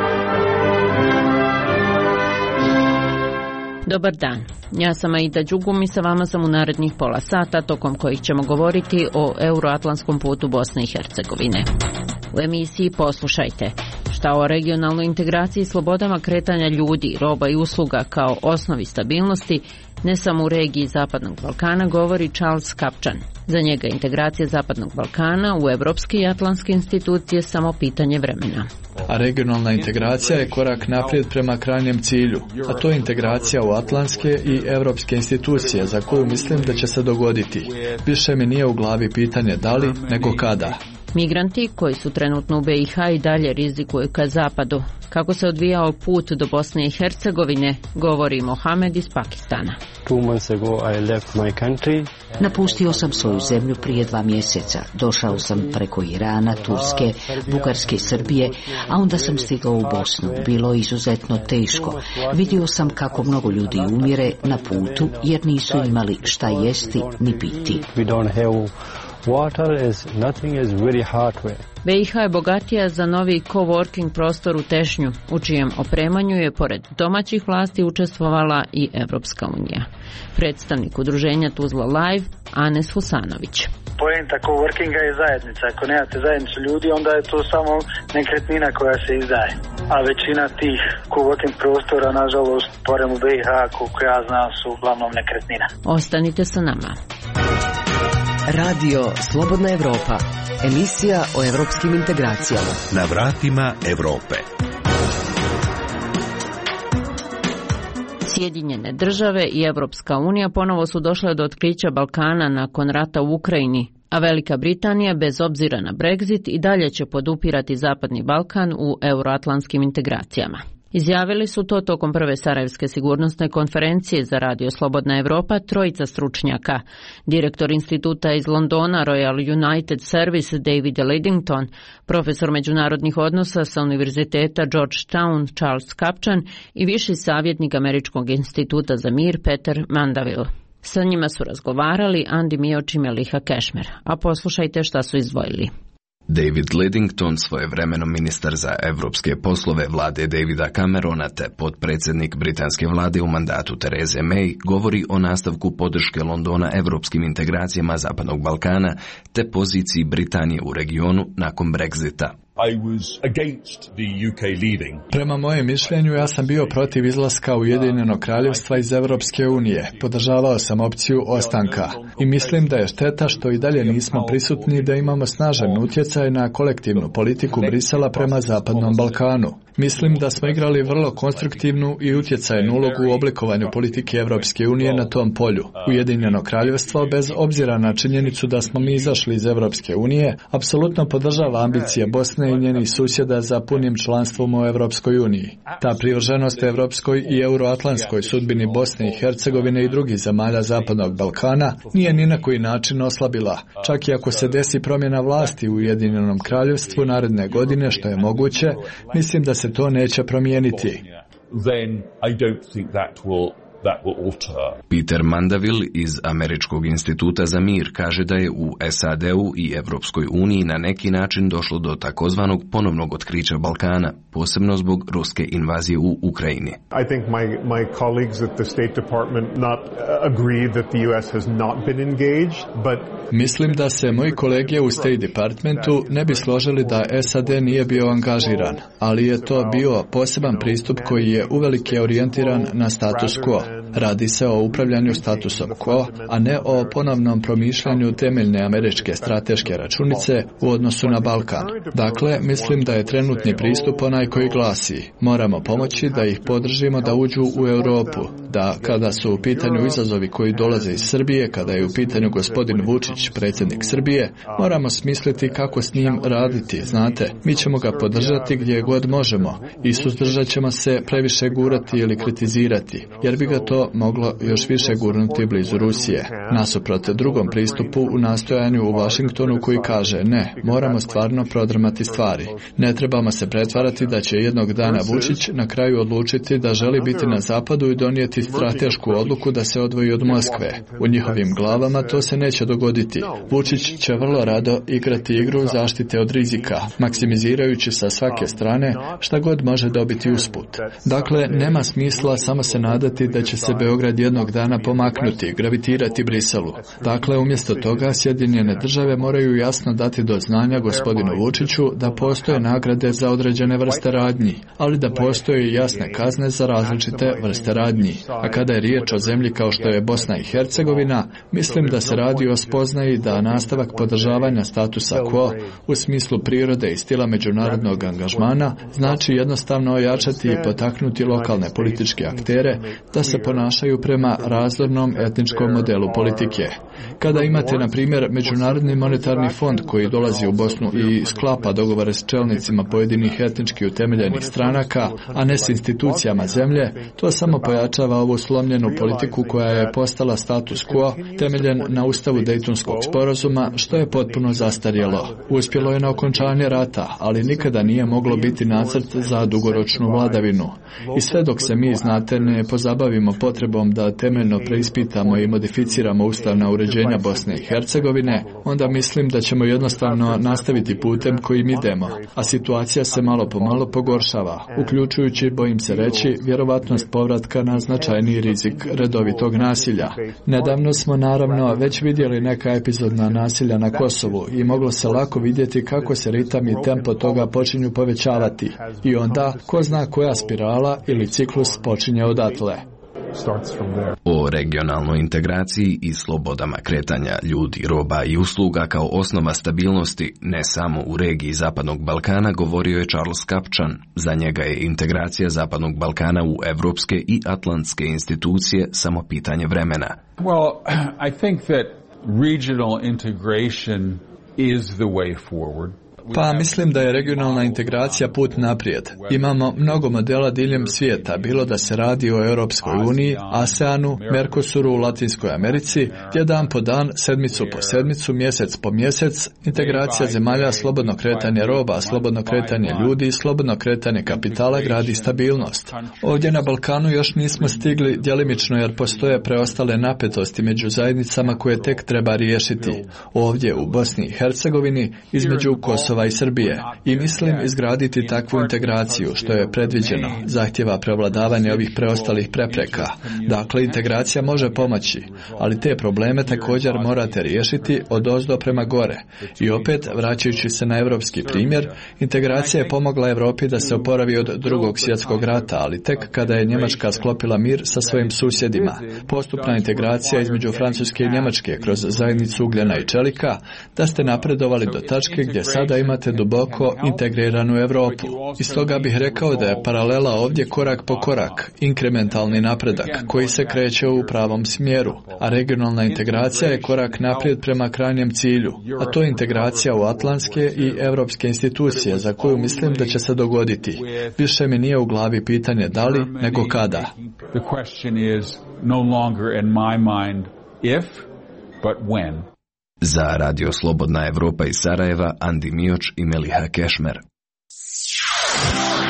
Dobar dan, ja sam Aida Đugum i sa vama sam u narednih pola sata tokom kojih ćemo govoriti o euroatlantskom putu Bosne i Hercegovine. U emisiji poslušajte šta o regionalnoj integraciji i slobodama kretanja ljudi, roba i usluga kao osnovi stabilnosti ne samo u regiji Zapadnog Balkana govori Charles Kapčan. Za njega integracija Zapadnog Balkana u evropske i atlantske institucije samo pitanje vremena. A regionalna integracija je korak naprijed prema krajnjem cilju, a to je integracija u atlantske i evropske institucije za koju mislim da će se dogoditi. Više mi nije u glavi pitanje da li, nego kada. Migranti koji su trenutno u BiH i dalje rizikuju ka zapadu. Kako se odvijao put do Bosne i Hercegovine, govori Mohamed iz Pakistana. 2 months ago I left my country. Napustio sam svoju zemlju prije 2 mjeseca. Došao sam preko Irana, Turske, Bugarske i Srbije, a onda sam stigao u Bosnu. Bilo je izuzetno teško. Vidio sam kako mnogo ljudi umire na putu jer nisu imali šta jesti ni piti. We don't have water, as nothing is very hard way. BiH je bogatija za novi coworking prostor u Tešnju, u čijem opremanju je pored domaćih vlasti učestvovala i Evropska unija. Predstavnik udruženja Tuzla Live, Anes Husanović. Poenta coworkinga je zajednica. Ako nemate zajednicu ljudi, onda je to samo nekretnina koja se izdaje. A većina tih coworking prostora, nažalost, barem u BiH, koliko ja znam, su uglavnom nekretnina. Ostanite sa nama. Radio Slobodna Evropa. Emisija o evropskim integracijama. Na vratima Evrope. Sjedinjene države i Evropska unija ponovo su došle do otkrića Balkana nakon rata u Ukrajini, a Velika Britanija, bez obzira na Brexit, i dalje će podupirati Zapadni Balkan u euroatlantskim integracijama. Izjavili su to tokom prve Sarajevske sigurnosne konferencije za Radio Slobodna Evropa trojica stručnjaka. Direktor instituta iz Londona Royal United Service David Lidington, profesor međunarodnih odnosa sa Univerziteta Georgetown Charles Kapčan i viši savjetnik Američkog instituta za mir Peter Mandaville. Sa njima su razgovarali Andy Mioč i Meliha Kešmer, a poslušajte šta su izdvojili. David Lidington, svojevremeno ministar za evropske poslove vlade Davida Camerona te potpredsjednik britanske vlade u mandatu Therese May, govori o nastavku podrške Londona evropskim integracijama Zapadnog Balkana te poziciji Britanije u regionu nakon Brexita. Prema mojem mišljenju, ja sam bio protiv izlaska Ujedinjenog kraljevstva iz Evropske unije. Podržavao sam opciju ostanka i mislim da je šteta što i dalje nismo prisutni da imamo snažan utjecaj na kolektivnu politiku Brisela prema Zapadnom Balkanu. Mislim da smo igrali vrlo konstruktivnu i utjecajnu ulogu u oblikovanju politike Evropske unije na tom polju. Ujedinjeno kraljevstvo, bez obzira na činjenicu da smo mi izašli iz Evropske unije, apsolutno podržava ambicije Bosne i njenih susjeda za punim članstvom u Evropskoj uniji. Ta privrženost evropskoj i euroatlantskoj sudbini Bosne i Hercegovine i drugih zemalja Zapadnog Balkana nije ni na koji način oslabila. Čak i ako se desi promjena vlasti u Ujedinjenom kraljevstvu naredne godine, što je moguće, mislim da se to neće promijeniti. then I don't think that will alter. Peter Mandaville iz Američkog instituta za mir kaže da je u SAD-u i Evropskoj uniji na neki način došlo do takozvanog ponovnog otkrića Balkana, posebno zbog ruske invazije u Ukrajini. I think my colleagues at the State Department not agree that the US has not been engaged, but mislim da se moji kolege u State Departmentu ne bi složili da SAD nije bio angažiran, ali je to bio poseban pristup koji je uvelike orijentiran na status quo. Radi se o upravljanju statusom quo, a ne o ponovnom promišljanju temeljne američke strateške računice u odnosu na Balkan. Dakle, mislim da je trenutni pristup onaj koji glasi: moramo pomoći da ih podržimo da uđu u Europu, da kada su u pitanju izazovi koji dolaze iz Srbije, kada je u pitanju gospodin Vučić, predsjednik Srbije, moramo smisliti kako s njim raditi. Znate, mi ćemo ga podržati gdje god možemo i suzdržat ćemo se previše gurati ili kritizirati, jer bi ga to moglo još više gurnuti blizu Rusije. Nasuprot drugom pristupu u nastojanju u Washingtonu koji kaže: ne, moramo stvarno prodrmati stvari. Ne trebamo se pretvarati da će jednog dana Vučić na kraju odlučiti da želi biti na zapadu i donijeti stratešku odluku da se odvoji od Moskve. U njihovim glavama to se neće dogoditi. Vučić će vrlo rado igrati igru zaštite od rizika, maksimizirajući sa svake strane šta god može dobiti usput. Dakle, nema smisla samo se nadati da će se Beograd jednog dana pomaknuti, gravitirati Briselu. Dakle, umjesto toga Sjedinjene države moraju jasno dati do znanja gospodinu Vučiću da postoje nagrade za određene vrste radnji, ali da postoje jasne kazne za različite vrste radnji. A kada je riječ o zemlji kao što je Bosna i Hercegovina, mislim da se radi o spoznaji da nastavak podržavanja statusa quo u smislu prirode i stila međunarodnog angažmana znači jednostavno ojačati i potaknuti lokalne političke aktere da se ponašaju prema razdornom etničkom modelu politike. Kada imate, na primjer, Međunarodni monetarni fond koji dolazi u Bosnu i sklapa dogovore s čelnicima pojedinih etnički utemeljenih stranaka, a ne s institucijama zemlje, to samo pojačava ovu slomljenu politiku koja je postala status quo temeljen na ustavu Dejtonskog sporazuma, što je potpuno zastarjelo. Uspjelo je na okončanje rata, ali nikada nije moglo biti nacrt za dugoročnu vladavinu. I sve dok se mi, znate, ne pozabavimo potrebom da temeljno preispitamo i modificiramo ustavna uređenja Bosne i Hercegovine, onda mislim da ćemo jednostavno nastaviti putem kojim idemo, a situacija se malo po malo pogoršava, uključujući, bojim se reći, vjerovatnost povratka na značajniji rizik redovitog nasilja. Nedavno smo naravno već vidjeli neka epizodna nasilja na Kosovu i moglo se lako vidjeti kako se ritam i tempo toga počinju povećavati i onda ko zna koja spirala ili ciklus počinje odatle. O regionalnoj integraciji i slobodama kretanja ljudi, roba i usluga kao osnova stabilnosti ne samo u regiji Zapadnog Balkana govorio je Charles Kupchan. Za njega je integracija Zapadnog Balkana u evropske i atlantske institucije samo pitanje vremena. Well, I think that regional integration is the way forward. Pa mislim da je regionalna integracija put naprijed. Imamo mnogo modela diljem svijeta, bilo da se radi o Europskoj uniji, ASEANu, Mercosuru u Latinskoj Americi, gdje dan po dan, sedmicu po sedmicu, mjesec po mjesec, integracija zemalja, slobodno kretanje roba, slobodno kretanje ljudi, slobodno kretanje kapitala gradi stabilnost. Ovdje na Balkanu još nismo stigli djelimično jer postoje preostale napetosti među zajednicama koje tek treba riješiti. Ovdje u Bosni i Hercegovini između Kosova i Srbije i mislim izgraditi takvu integraciju što je predviđeno zahtjeva prevladavanje ovih preostalih prepreka. Dakle, integracija može pomoći, ali te probleme također morate riješiti odozdo prema gore. I opet, vraćajući se na europski primjer, integracija je pomogla Europi da se oporavi od Drugog svjetskog rata, ali tek kada je Njemačka sklopila mir sa svojim susjedima. Postupna integracija između Francuske i Njemačke kroz zajednicu ugljena i čelika, da ste napredovali do tačke gdje sada imate duboko integriranu Europu. I stoga bih rekao da je paralela ovdje korak po korak, inkrementalni napredak koji se kreće u pravom smjeru, a regionalna integracija je korak naprijed prema krajnjem cilju, a to je integracija u atlantske i europske institucije za koju mislim da će se dogoditi. Više mi nije u glavi pitanje da li, nego kada. The question is no longer in my mind if, but when. Za Radio Slobodna Evropa iz Sarajeva, Andi Mioč i Meliha Kešmer.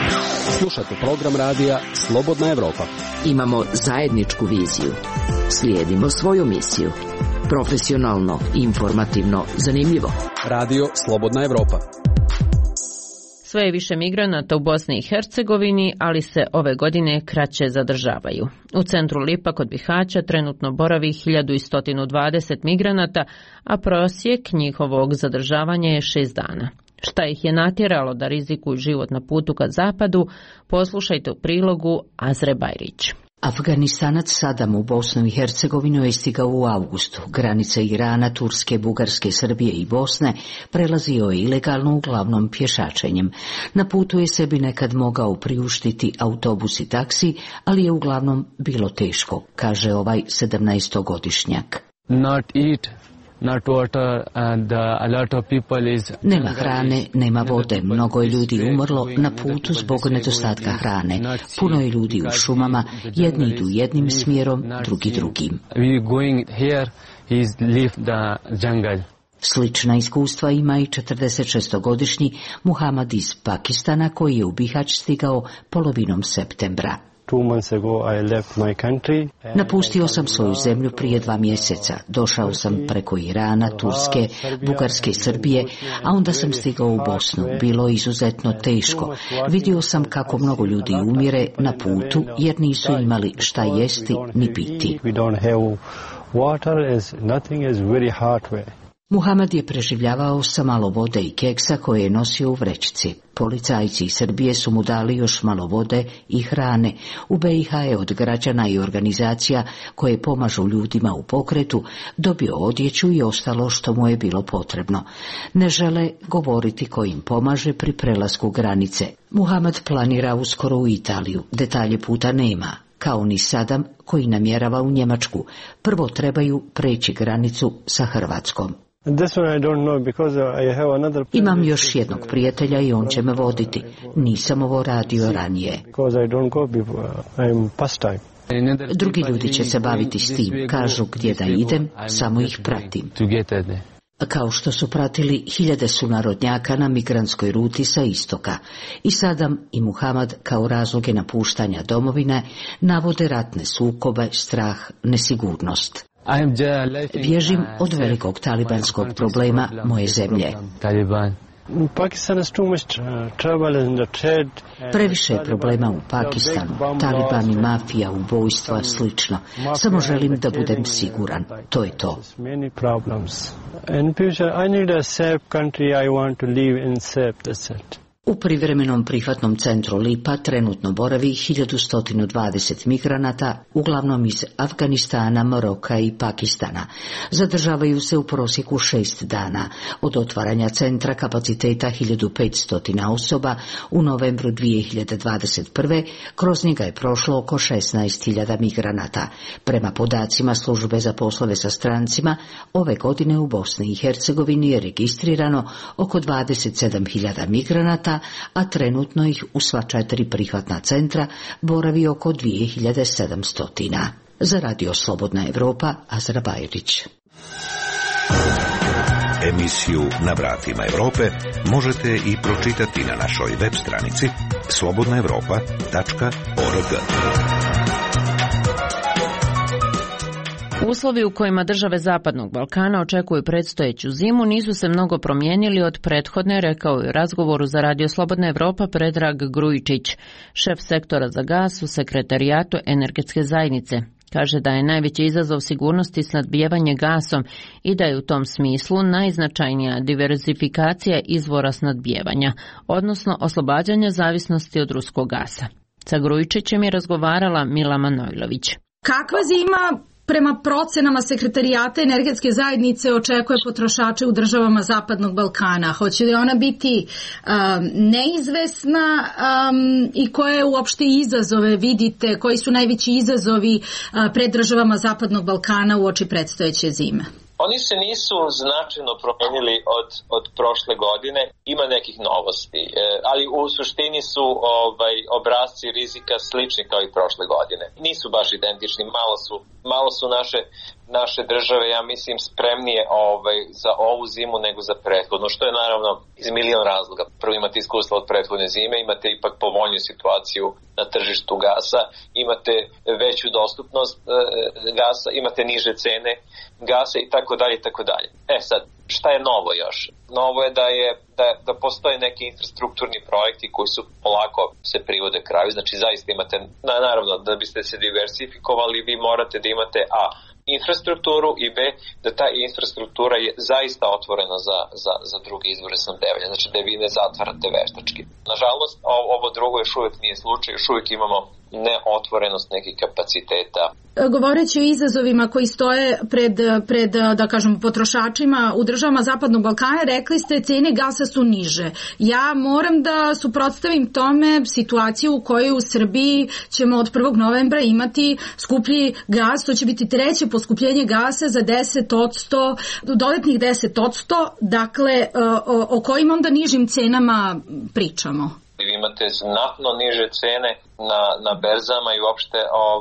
Slušate program radija Slobodna Evropa. Imamo zajedničku viziju. Slijedimo svoju misiju. Profesionalno, informativno, zanimljivo. Radio Slobodna Evropa. Sve je više migranata u Bosni i Hercegovini, ali se ove godine kraće zadržavaju. U centru Lipa kod Bihaća trenutno boravi 1120 migranata, a prosjek njihovog zadržavanja je 6 dana. Šta ih je natjeralo da rizikuju život na putu ka zapadu, poslušajte u prilogu Azre Bajrić. Afganistanac Sadam u Bosnu i Hercegovinu je stigao u avgustu. Granice Irana, Turske, Bugarske, Srbije i Bosne prelazio je ilegalno, uglavnom pješačenjem. Na putu je sebi nekad mogao priuštiti autobus i taksi, ali je uglavnom bilo teško, kaže ovaj 17-godišnjak. Nema hrane, nema vode, mnogo je ljudi umrlo na putu zbog nedostatka hrane. Puno je ljudi u šumama, jedni idu jednim smjerom, drugi drugim. Slična iskustva ima i 46-godišnji Muhamad iz Pakistana koji je u Bihać stigao polovinom septembra. Napustio sam svoju zemlju prije 2 mjeseca. Došao sam preko Irana, Turske, Bugarske i Srbije, a onda sam stigao u Bosnu. Bilo je izuzetno teško. Vidio sam kako mnogo ljudi umire na putu jer nisu imali šta jesti ni piti. Muhamad je preživljavao sa malo vode i keksa koje je nosio u vrećici. Policajci iz Srbije su mu dali još malo vode i hrane. U BiH je od građana i organizacija koje pomažu ljudima u pokretu dobio odjeću i ostalo što mu je bilo potrebno. Ne žele govoriti ko im pomaže pri prelasku granice. Muhamad planira uskoro u Italiju. Detalje puta nema. Kao ni Sadam koji namjerava u Njemačku. Prvo trebaju preći granicu sa Hrvatskom. Imam još jednog prijatelja i on će me voditi. Nisam ovo radio ranije. Drugi ljudi će se baviti s tim. Kažu gdje da idem, samo ih pratim. Kao što su pratili hiljade sunarodnjaka na migrantskoj ruti sa istoka. I Sadam i Muhamad kao razloge napuštanja domovine navode ratne sukobe, strah, nesigurnost. Bježim od velikog talibanskog problema moje zemlje. Previše je problema u Pakistanu, Taliban i mafija, ubojstva, slično. Samo želim da budem siguran. To je to. U privremenom prihvatnom centru Lipa trenutno boravi 1120 migranata, uglavnom iz Afganistana, Maroka i Pakistana. Zadržavaju se u prosjeku 6 dana. Od otvaranja centra kapaciteta 1500 osoba u novembru 2021. kroz njega je prošlo oko 16.000 migranata. Prema podacima Službe za poslove sa strancima, ove godine u Bosni i Hercegovini je registrirano oko 27.000 migranata, a trenutno ih u sva 4 prihvatna centra boravi oko 2700. Za Radio Slobodna Evropa, Azra Bajrić. Emisiju Na vratima Evrope možete i pročitati na našoj web stranici slobodnaevropa.org. Uslovi u kojima države Zapadnog Balkana očekuju predstojeću zimu nisu se mnogo promijenili od prethodne, rekao je u razgovoru za Radio Slobodna Evropa Predrag Grujičić, šef sektora za gas u Sekretarijatu energetske zajednice. Kaže da je najveći izazov sigurnosti snadbijevanje gasom i da je u tom smislu najznačajnija diverzifikacija izvora snadbijevanja, odnosno oslobađanja zavisnosti od ruskog gasa. Sa Grujičićem je razgovarala Mila Manojlović. Kakva zima prema procenama Sekretarijata energetske zajednice očekuje potrošače u državama Zapadnog Balkana? Hoće li ona biti neizvesna i koje uopšte izazove vidite, koji su najveći izazovi pred državama Zapadnog Balkana uoči predstojeće zime? Oni se nisu značajno promenili od prošle godine, ima nekih novosti, ali u suštini su obrasci rizika slični kao i prošle godine. Nisu baš identični, malo su naše države, ja mislim, spremnije za ovu zimu nego za prethodnu, što je naravno iz milion razloga. Prvo imate iskustvo od prethodne zime, imate ipak povoljniju situaciju na tržištu gasa, imate veću dostupnost gasa, imate niže cene gasa i tako dalje i tako dalje. Sad, šta je novo još? Novo je da postoje neki infrastrukturni projekti koji su polako se privode kraju, znači zaista imate, naravno da biste se diversifikovali, vi morate da imate infrastrukturu i B, da ta infrastruktura je zaista otvorena za druge izvore snabdevanja, znači da vi ne zatvarate veštački. Nažalost, ovo drugo još uvijek nije slučaj, još uvijek imamo neotvorenost nekih kapaciteta. Govoreći o izazovima koji stoje pred da kažem, potrošačima u državama Zapadnog Balkana, rekli ste cene gasa su niže. Ja moram da suprotstavim tome situaciju u kojoj u Srbiji ćemo od 1. novembra imati skuplji gas, to će biti treće poskupljenje gasa za 10%, dodatnih 10%, dakle o kojim onda nižim cenama pričamo? Vi imate znatno niže cene na berzama i uopšte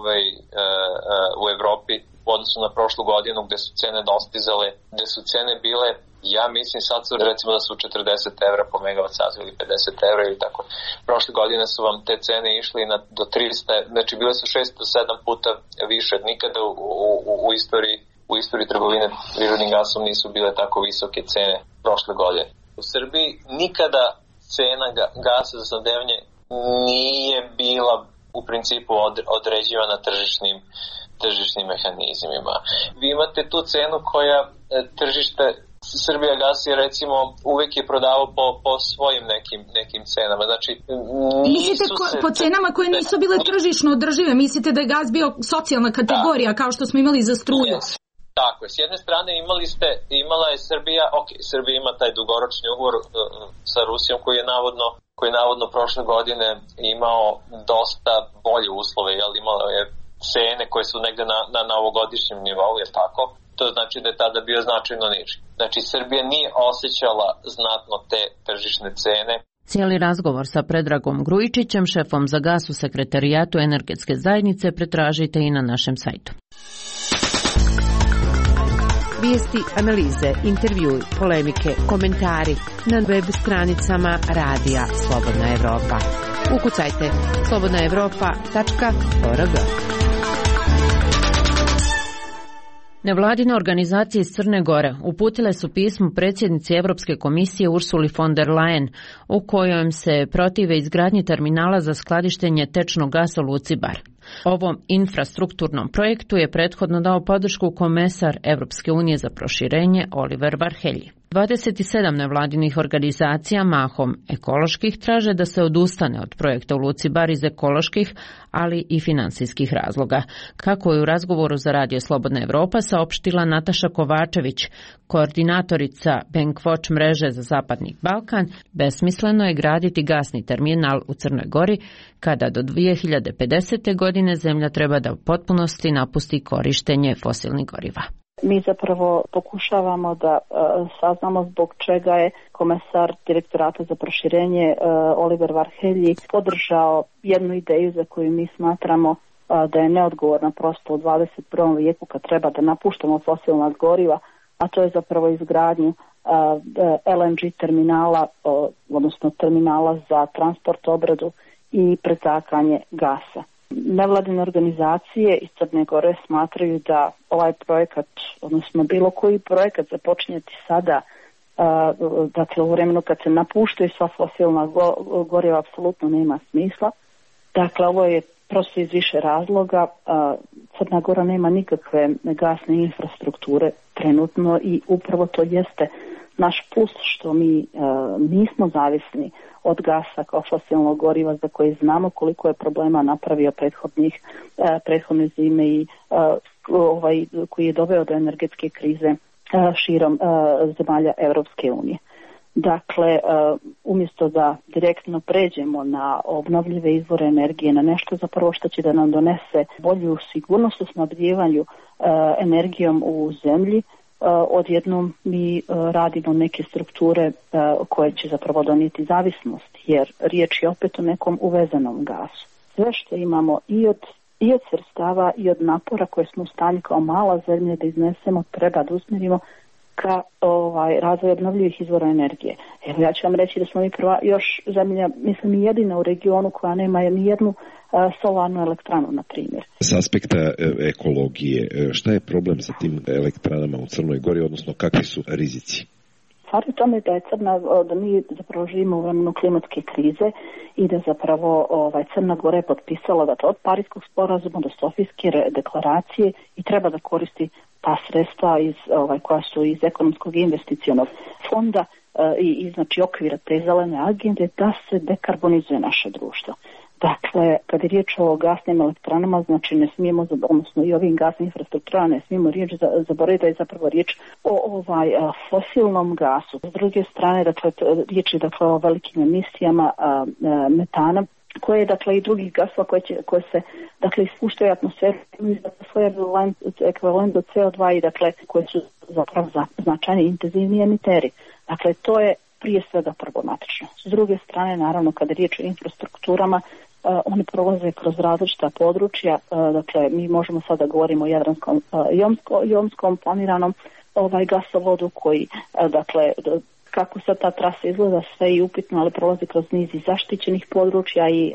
u Evropi u odnosu na prošlu godinu gde su cene dostizale, gde su cene bile, ja mislim sad su recimo da su 40 evra po megavat satu ili 50 evra ili tako. Prošle godine su vam te cene išli do 300, znači bile su 607 puta više. Nikada u istoriji trgovine prirodnim gasom nisu bile tako visoke cene prošle godine. U Srbiji nikada cena gasa za snabdevanje nije bila u principu određivana tržišnim mehanizmima. Vi imate tu cenu koja tržište Srbija gas je recimo uvek je prodavao po svojim nekim cenama. Znači, mislite po cenama koje nisu bile tržišno održive? Mislite da je gas bio socijalna kategorija kao što smo imali za struju? Tako je. S jedne strane imala je Srbija, Srbija ima taj dugoročni ugovor sa Rusijom koji je navodno prošle godine imao dosta bolje uslove, imalo je cene koje su negde na ovogodišnjem nivou, je tako? To znači da je tada bio značajno niži. Znači, Srbija nije osjećala znatno te tržišne cene. Cijeli razgovor sa Predragom Grujičićem, šefom za gas u Sekretarijatu energetske zajednice, pretražite i na našem sajtu. Vijesti, analize, intervjui, polemike, komentari na web stranicama Radija Slobodna Evropa. Ukucajte slobodnaevropa.org. Nevladine organizacije iz Crne Gore uputile su pismo predsjednici Evropske komisije Ursuli von der Leyen u kojem se protive izgradnji terminala za skladištenje tečnog gasa u luci Bar. Ovom infrastrukturnom projektu je prethodno dao podršku komesar Evropske unije za proširenje Oliver Varhelyi. 27 nevladinih organizacija, mahom ekoloških, traže da se odustane od projekta u luci Bar iz ekoloških, ali i finansijskih razloga. Kako je u razgovoru za Radio Slobodna Evropa saopštila Nataša Kovačević, koordinatorica Bankwatch mreže za Zapadni Balkan, besmisleno je graditi gasni terminal u Crnoj Gori, kada do 2050. godine zemlja treba da u potpunosti napusti korištenje fosilnih goriva. Mi zapravo pokušavamo da saznamo zbog čega je komesar direktorata za proširenje Oliver Varhelyi podržao jednu ideju za koju mi smatramo da je neodgovorna prosto u 21. vijeku kad treba da napuštamo fosilna goriva, a to je zapravo izgradnju LNG terminala, odnosno terminala za transport, obradu i pretakanje gasa. Nevladine organizacije iz Crne Gore smatraju da ovaj projekat, odnosno bilo koji projekat započinjati sada, dakle u vremenu kad se napuštaju sva fosilna goriva, apsolutno nema smisla. Dakle, ovo je prosto iz više razloga. Crna Gora nema nikakve gasne infrastrukture trenutno i upravo to jeste naš plus što mi nismo zavisni od gasa kao fosilnog goriva za koje znamo koliko je problema napravio prethodne zime i koji je doveo do energetske krize širom zemalja Evropske unije. Dakle, umjesto da direktno pređemo na obnovljive izvore energije, na nešto zapravo što će da nam donese bolju sigurnost u snabdjevanju energijom u zemlji, odjednom mi radimo neke strukture koje će zapravo donijeti zavisnost, jer riječ je opet o nekom uvezenom gasu. Sve što imamo i od sredstava i od napora koje smo u stanju kao mala zemlja da iznesemo, treba da usmjerimo ka razvoj obnovljivih izvora energije. Evo, ja ću vam reći da smo mi prva još zemlja, mislim, jedina u regionu koja nema ni jednu solarnu elektranu, na primjer. S aspekta ekologije, šta je problem sa tim elektranama u Crnoj Gori, odnosno kakvi su rizici? Stvar je tome da mi zapravo živimo u vremenu klimatske krize i da zapravo Crna Gora je potpisala da od Parijskog sporazuma do Sofijske deklaracije i treba da koristi ta sredstva koja su iz ekonomskog investicionog fonda i znači okvira te zelene agende da se dekarbonizuje naše društvo. Dakle, kad je riječ o gasnim elektranama, znači ne smijemo, odnosno i ovim gasnim infrastrukturama, ne smijemo zaboraviti da je zapravo riječ o fosilnom gasu. S druge strane, dakle, riječ je o velikim emisijama metana, koje dakle i drugih gasova koje se dakle ispuštaju u atmosferu i svoj ekvivalent do CO2 i dakle koje su zapravo značajni intenzivni emiteri. Dakle, to je prije svega problematično. S druge strane, naravno, kada je riječ o infrastrukturama, one prolaze kroz različita područja, dakle mi možemo sada govorimo o Jadranskom Jonskom planiranom gasovodu koji, dakle, kako sad ta trasa izgleda, sve je upitno, ali prolazi kroz niz i zaštićenih područja i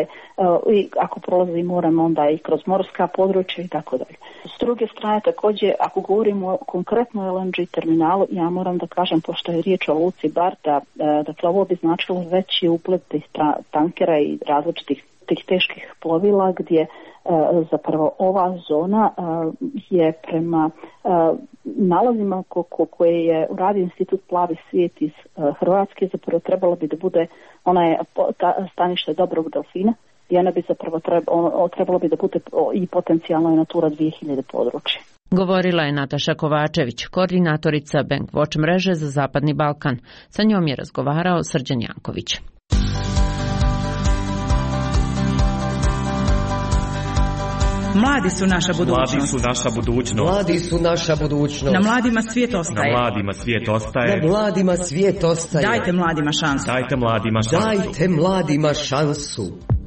ako prolazi morem, onda i kroz morska područja i tako dalje. S druge strane, također, ako govorimo konkretno o LNG terminalu, ja moram da kažem, pošto je riječ o luci Bar, dakle, ovo bi značilo veći uplet tankera i različitih tih teških plovila gdje zapravo ova zona je prema nalazima koje je uradio Institut Plavi svijet iz Hrvatske, zapravo trebalo bi da bude, ona je stanište dobrog delfina i ona bi zapravo trebalo bi da bude i potencijalno je Natura 2000 područje. Govorila je Nataša Kovačević, koordinatorica Bankwatch mreže za Zapadni Balkan. Sa njom je razgovarao Srđan Janković. Mladi su naša budućnost. Mladi su naša budućnost. Mladi su naša budućnost. Na mladima svijet ostaje. Na mladima svijet ostaje. Na mladima svijet ostaje. Dajte mladima šansu. Dajte mladima šansu. Dajte mladima šansu.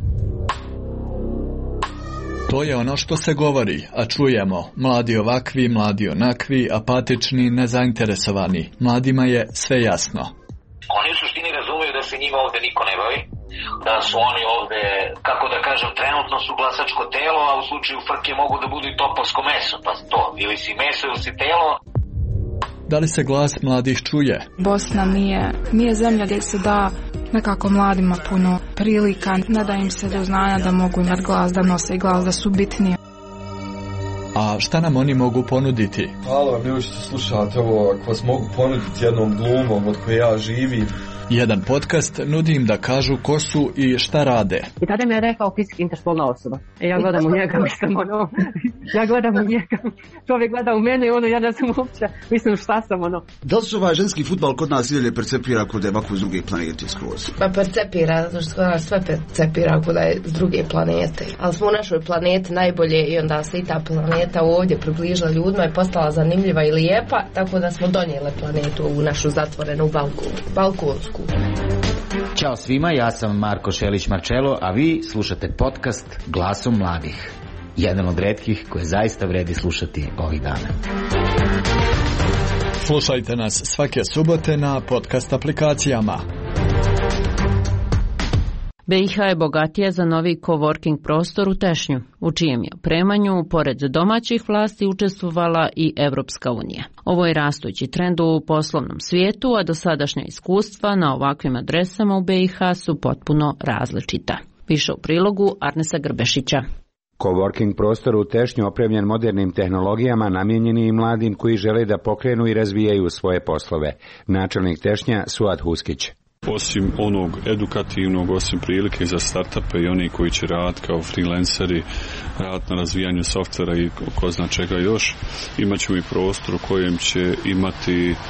To je ono što se govori, a čujemo. Mladi ovakvi, mladi onakvi, apatični, nezainteresovani. Mladima je sve jasno. Oni u suštini razumiju da se njima ovde niko ne bavi, da su oni ovde, kako da kažem, trenutno su glasačko telo, a u slučaju frke mogu da budu i topovsko meso, pa to, ili si meso ili si telo. Da li se glas mladih čuje? Bosna nije zemlja gdje se da nekako mladima puno prilika, ne da im se do znanja da mogu imati glas, da nose glas, da su bitnije. A šta nam oni mogu ponuditi? Hvala vam, ljudi što slušate ovo, ako vas mogu ponuditi jednom glumom od koje ja živim. Jedan podcast nudi im da kažu ko su i šta rade. I tada mi je rekao fizički interspolna osoba. Ja gledam u njega, ja gledam u njega. Čovjek gleda u mene i ja ne znam uopće, mislim šta sam Da li se ženski fudbal kod nas ilje percepira kod je ovako s druge planete skroz? Pa percepira, zato što sve percepira kod je s druge planete. Ali smo u našoj planeti najbolje i onda se i ta planeta ovdje približila ljudima i postala zanimljiva i lijepa, tako da smo donijeli planetu u našu zatvorenu balkonsku. Ćao svima, ja sam Marko Šelić-Marčelo, a vi slušate podcast Glasom mladih. Jedan od retkih koje zaista vredi slušati ovih dana. Slušajte nas svake subote na podcast aplikacijama. BiH je bogatija za novi coworking prostor u Tešnju, u čijem je opremanju, pored domaćih vlasti, učestvovala i Evropska unija. Ovo je rastući trend u poslovnom svijetu, a dosadašnja iskustva na ovakvim adresama u BiH su potpuno različita. Više u prilogu Arnesa Grbešića. Coworking prostor u Tešnju opremljen modernim tehnologijama namijenjen je i mladim koji žele da pokrenu i razvijaju svoje poslove. Načelnik Tešnja Suad Huskić. Osim onog edukativnog, osim prilike za startupe i oni koji će raditi kao freelanceri, raditi na razvijanju softvera i ko zna čega još, imat ćemo i prostor u kojem će imati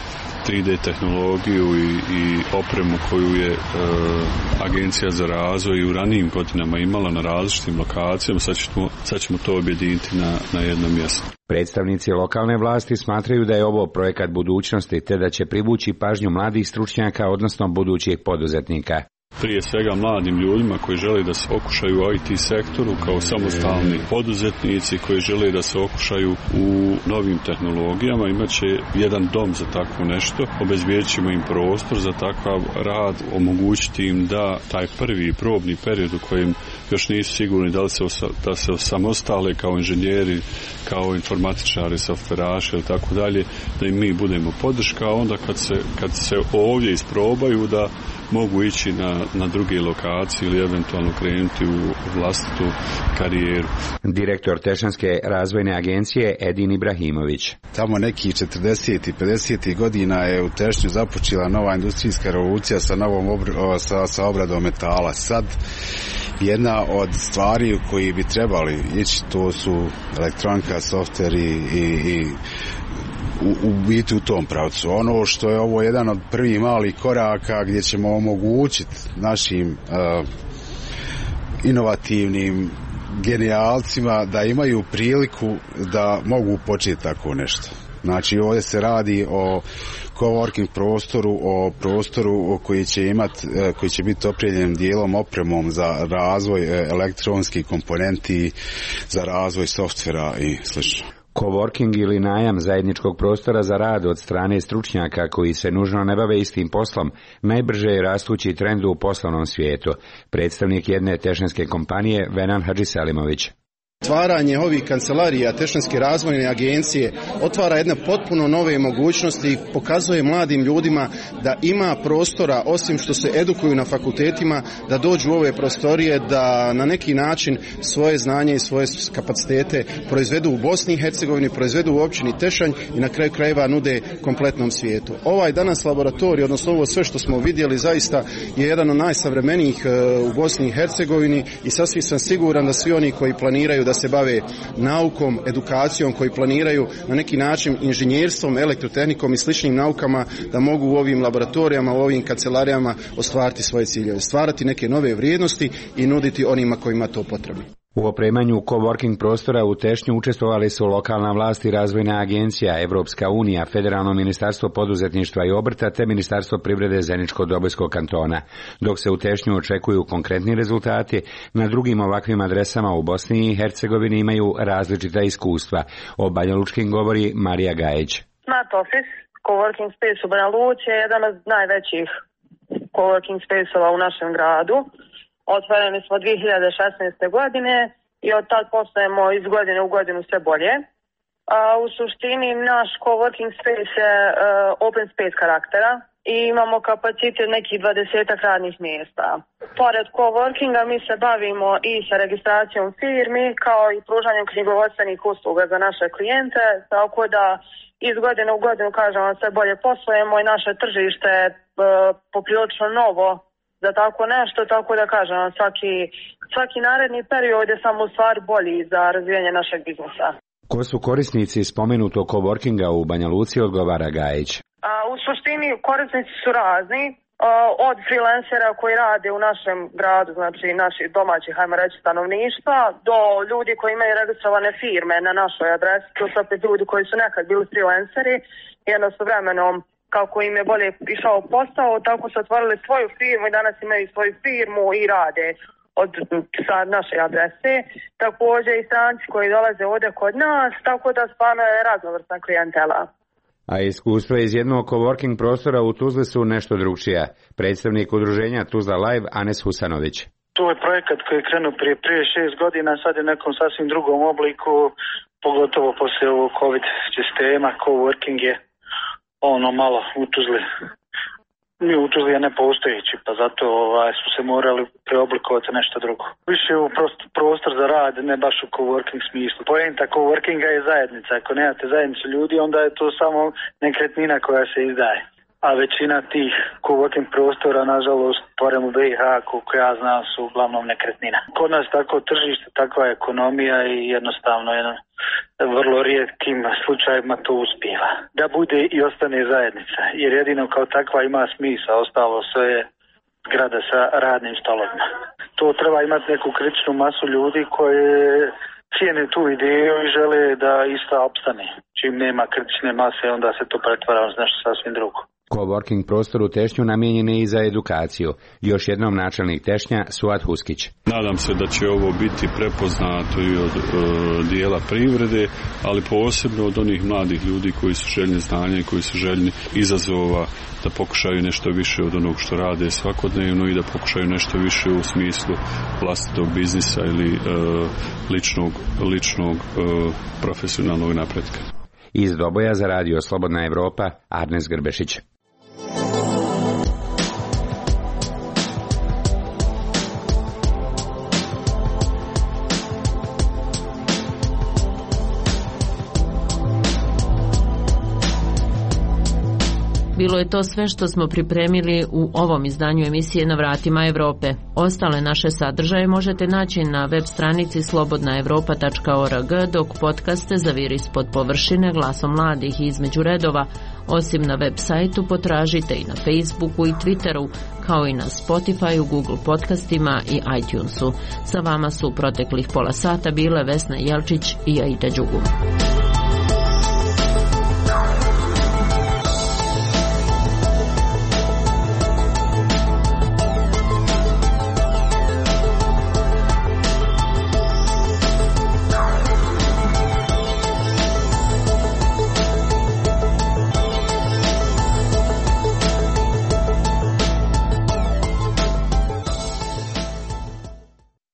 3D tehnologiju i opremu koju je Agencija za razvoj u ranijim godinama imala na različitim lokacijama, sad ćemo to objediniti na jednom mjestu. Predstavnici lokalne vlasti smatraju da je ovo projekat budućnosti te da će privući pažnju mladih stručnjaka, odnosno budućih poduzetnika. Prije svega mladim ljudima koji žele da se okušaju u IT sektoru kao samostalni poduzetnici koji žele da se okušaju u novim tehnologijama, imaće jedan dom za takvo nešto, obezbijedit ćemo im prostor za takav rad, omogućiti im da taj prvi probni period u kojem još nisu sigurni da se osamostale kao inženjeri, kao informatičari, softveraši ili tako dalje, da im mi budemo podrška, a onda kad se ovdje isprobaju da mogu ići na druge lokacije ili eventualno krenuti u vlastitu karijeru. Direktor Tešanske razvojne agencije Edin Ibrahimović. Tamo neki 40. i 50. godina je u Tešnju započela nova industrijska revolucija sa obradom metala. Sad jedna od stvari u koji bi trebali ići, to su elektronika, softver i u biti u tom pravcu. Ono što je ovo jedan od prvih malih koraka gdje ćemo omogućiti našim inovativnim genijalcima da imaju priliku da mogu početi tako nešto. Znači ovdje se radi o coworking prostoru, o prostoru koji će biti opremljen dijelom opremom za razvoj elektronskih komponenti, za razvoj softvera i sl. Coworking ili najam zajedničkog prostora za rad od strane stručnjaka koji se nužno ne bave istim poslom najbrže je rastući trend u poslovnom svijetu. Predstavnik jedne tešanske kompanije Venan Hadžiselimović. Otvaranje ovih kancelarija Tešanske razvojne agencije otvara jedne potpuno nove mogućnosti i pokazuje mladim ljudima da ima prostora, osim što se edukuju na fakultetima, da dođu u ove prostorije, da na neki način svoje znanje i svoje kapacitete proizvedu u Bosni i Hercegovini, proizvedu u općini Tešanj i na kraju krajeva nude kompletnom svijetu. Ovaj danas laboratorij, odnosno ovo sve što smo vidjeli, zaista je jedan od najsavremenijih u Bosni i Hercegovini i sasvim sam siguran da svi oni koji planiraju da se bave naukom, edukacijom, koji planiraju na neki način inženjerstvom, elektrotehnikom i sličnim naukama, da mogu u ovim laboratorijama, u ovim kancelarijama ostvariti svoje ciljeve, stvarati neke nove vrijednosti i nuditi onima kojima to potrebno. U opremanju coworking prostora u Tešnju učestvovali su lokalna vlast i razvojna agencija, Evropska unija, Federalno ministarstvo poduzetništva i obrta te Ministarstvo privrede Zeničko-Dobojskog kantona. Dok se u Tešnju očekuju konkretni rezultati, na drugim ovakvim adresama u Bosni i Hercegovini imaju različita iskustva. O Banja Lučkim govori Marija Gajić. Smart Office, coworking space u Banja Luci je jedan od najvećih coworking space-ova u našem gradu. Otvoreni smo 2016. godine i od tad postajemo iz godine u godinu sve bolje. U suštini naš coworking space je open space karaktera i imamo kapacitet nekih 20 radnih mjesta. Pored coworkinga mi se bavimo i sa registracijom firmi kao i pružanjem knjigovodstvenih usluga za naše klijente, tako da iz godine u godinu, kažem vam, sve bolje poslujemo i naše tržište je poprilično novo za tako nešto, tako da kažem, svaki naredni period je samo u stvari bolji za razvijanje našeg biznisa. Ko su korisnici spomenutog coworkinga u Banja Luci, odgovara Gajić. U suštini korisnici su razni, od freelancera koji rade u našem gradu, znači naših domaćih, hajmo reći, stanovništva, do ljudi koji imaju registrovane firme na našoj adresi, to su opet ljudi koji su nekad bili freelanceri, jednostavno vremenom kako im je bolje išao posao, tako su otvorili svoju firmu i danas imaju svoju firmu i rade od naše adrese. Također i stranci koji dolaze ovdje kod nas, tako da stvarno je raznovrsna klijentela. A iskustva iz jednog coworking prostora u Tuzli su nešto drugčija. Predstavnik udruženja Tuzla Live, Anes Husanović. To je projekat koji je krenuo prije 6 godina, sad je nekom sasvim drugom obliku, pogotovo poslije ovog COVID sistema. Coworking je malo u Tuzli. Mi u Tuzli je nepostojeći, pa zato su se morali preoblikovati nešto drugo. Više u prostor za rad, ne baš u coworking smislu. Poenta coworkinga je zajednica. Ako nemate zajednicu ljudi, onda je to samo nekretnina koja se izdaje. a većina tih coworking prostora, nažalost, barem u BiH, koliko ja znam, su uglavnom nekretnina. Kod nas tako tržište, takva ekonomija i jednostavno jedan vrlo rijetkim slučajima to uspijeva. Da bude i ostane zajednica, jer jedino kao takva ima smisla, ostalo sve je zgrada sa radnim stolovima. To treba imati neku kritičnu masu ljudi koje cijene tu ideju i žele da ista opstane. Čim nema kritične mase, onda se to pretvara u nešto sasvim drugo. Coworking prostor u Tešnju namijenjen je i za edukaciju. Još jednom načelnik Tešnja, Suad Huskić. Nadam se da će ovo biti prepoznato i od dijela privrede, ali posebno od onih mladih ljudi koji su željni znanja i koji su željni izazova, da pokušaju nešto više od onog što rade svakodnevno i da pokušaju nešto više u smislu vlastitog biznisa ili ličnog profesionalnog napretka. Iz Doboja za radio Slobodna Evropa, Arnes Grbešić. Bilo je to sve što smo pripremili u ovom izdanju emisije Na vratima Evrope. Ostale naše sadržaje možete naći na web stranici slobodnaevropa.org, dok podcaste Zaviri ispod površine, Glasom mladih i Između redova, osim na web sajtu, potražite i na Facebooku i Twitteru, kao i na Spotifyu, Google podcastima i iTunesu. Sa vama su proteklih pola sata bile Vesna Jelčić i Aida Đugum.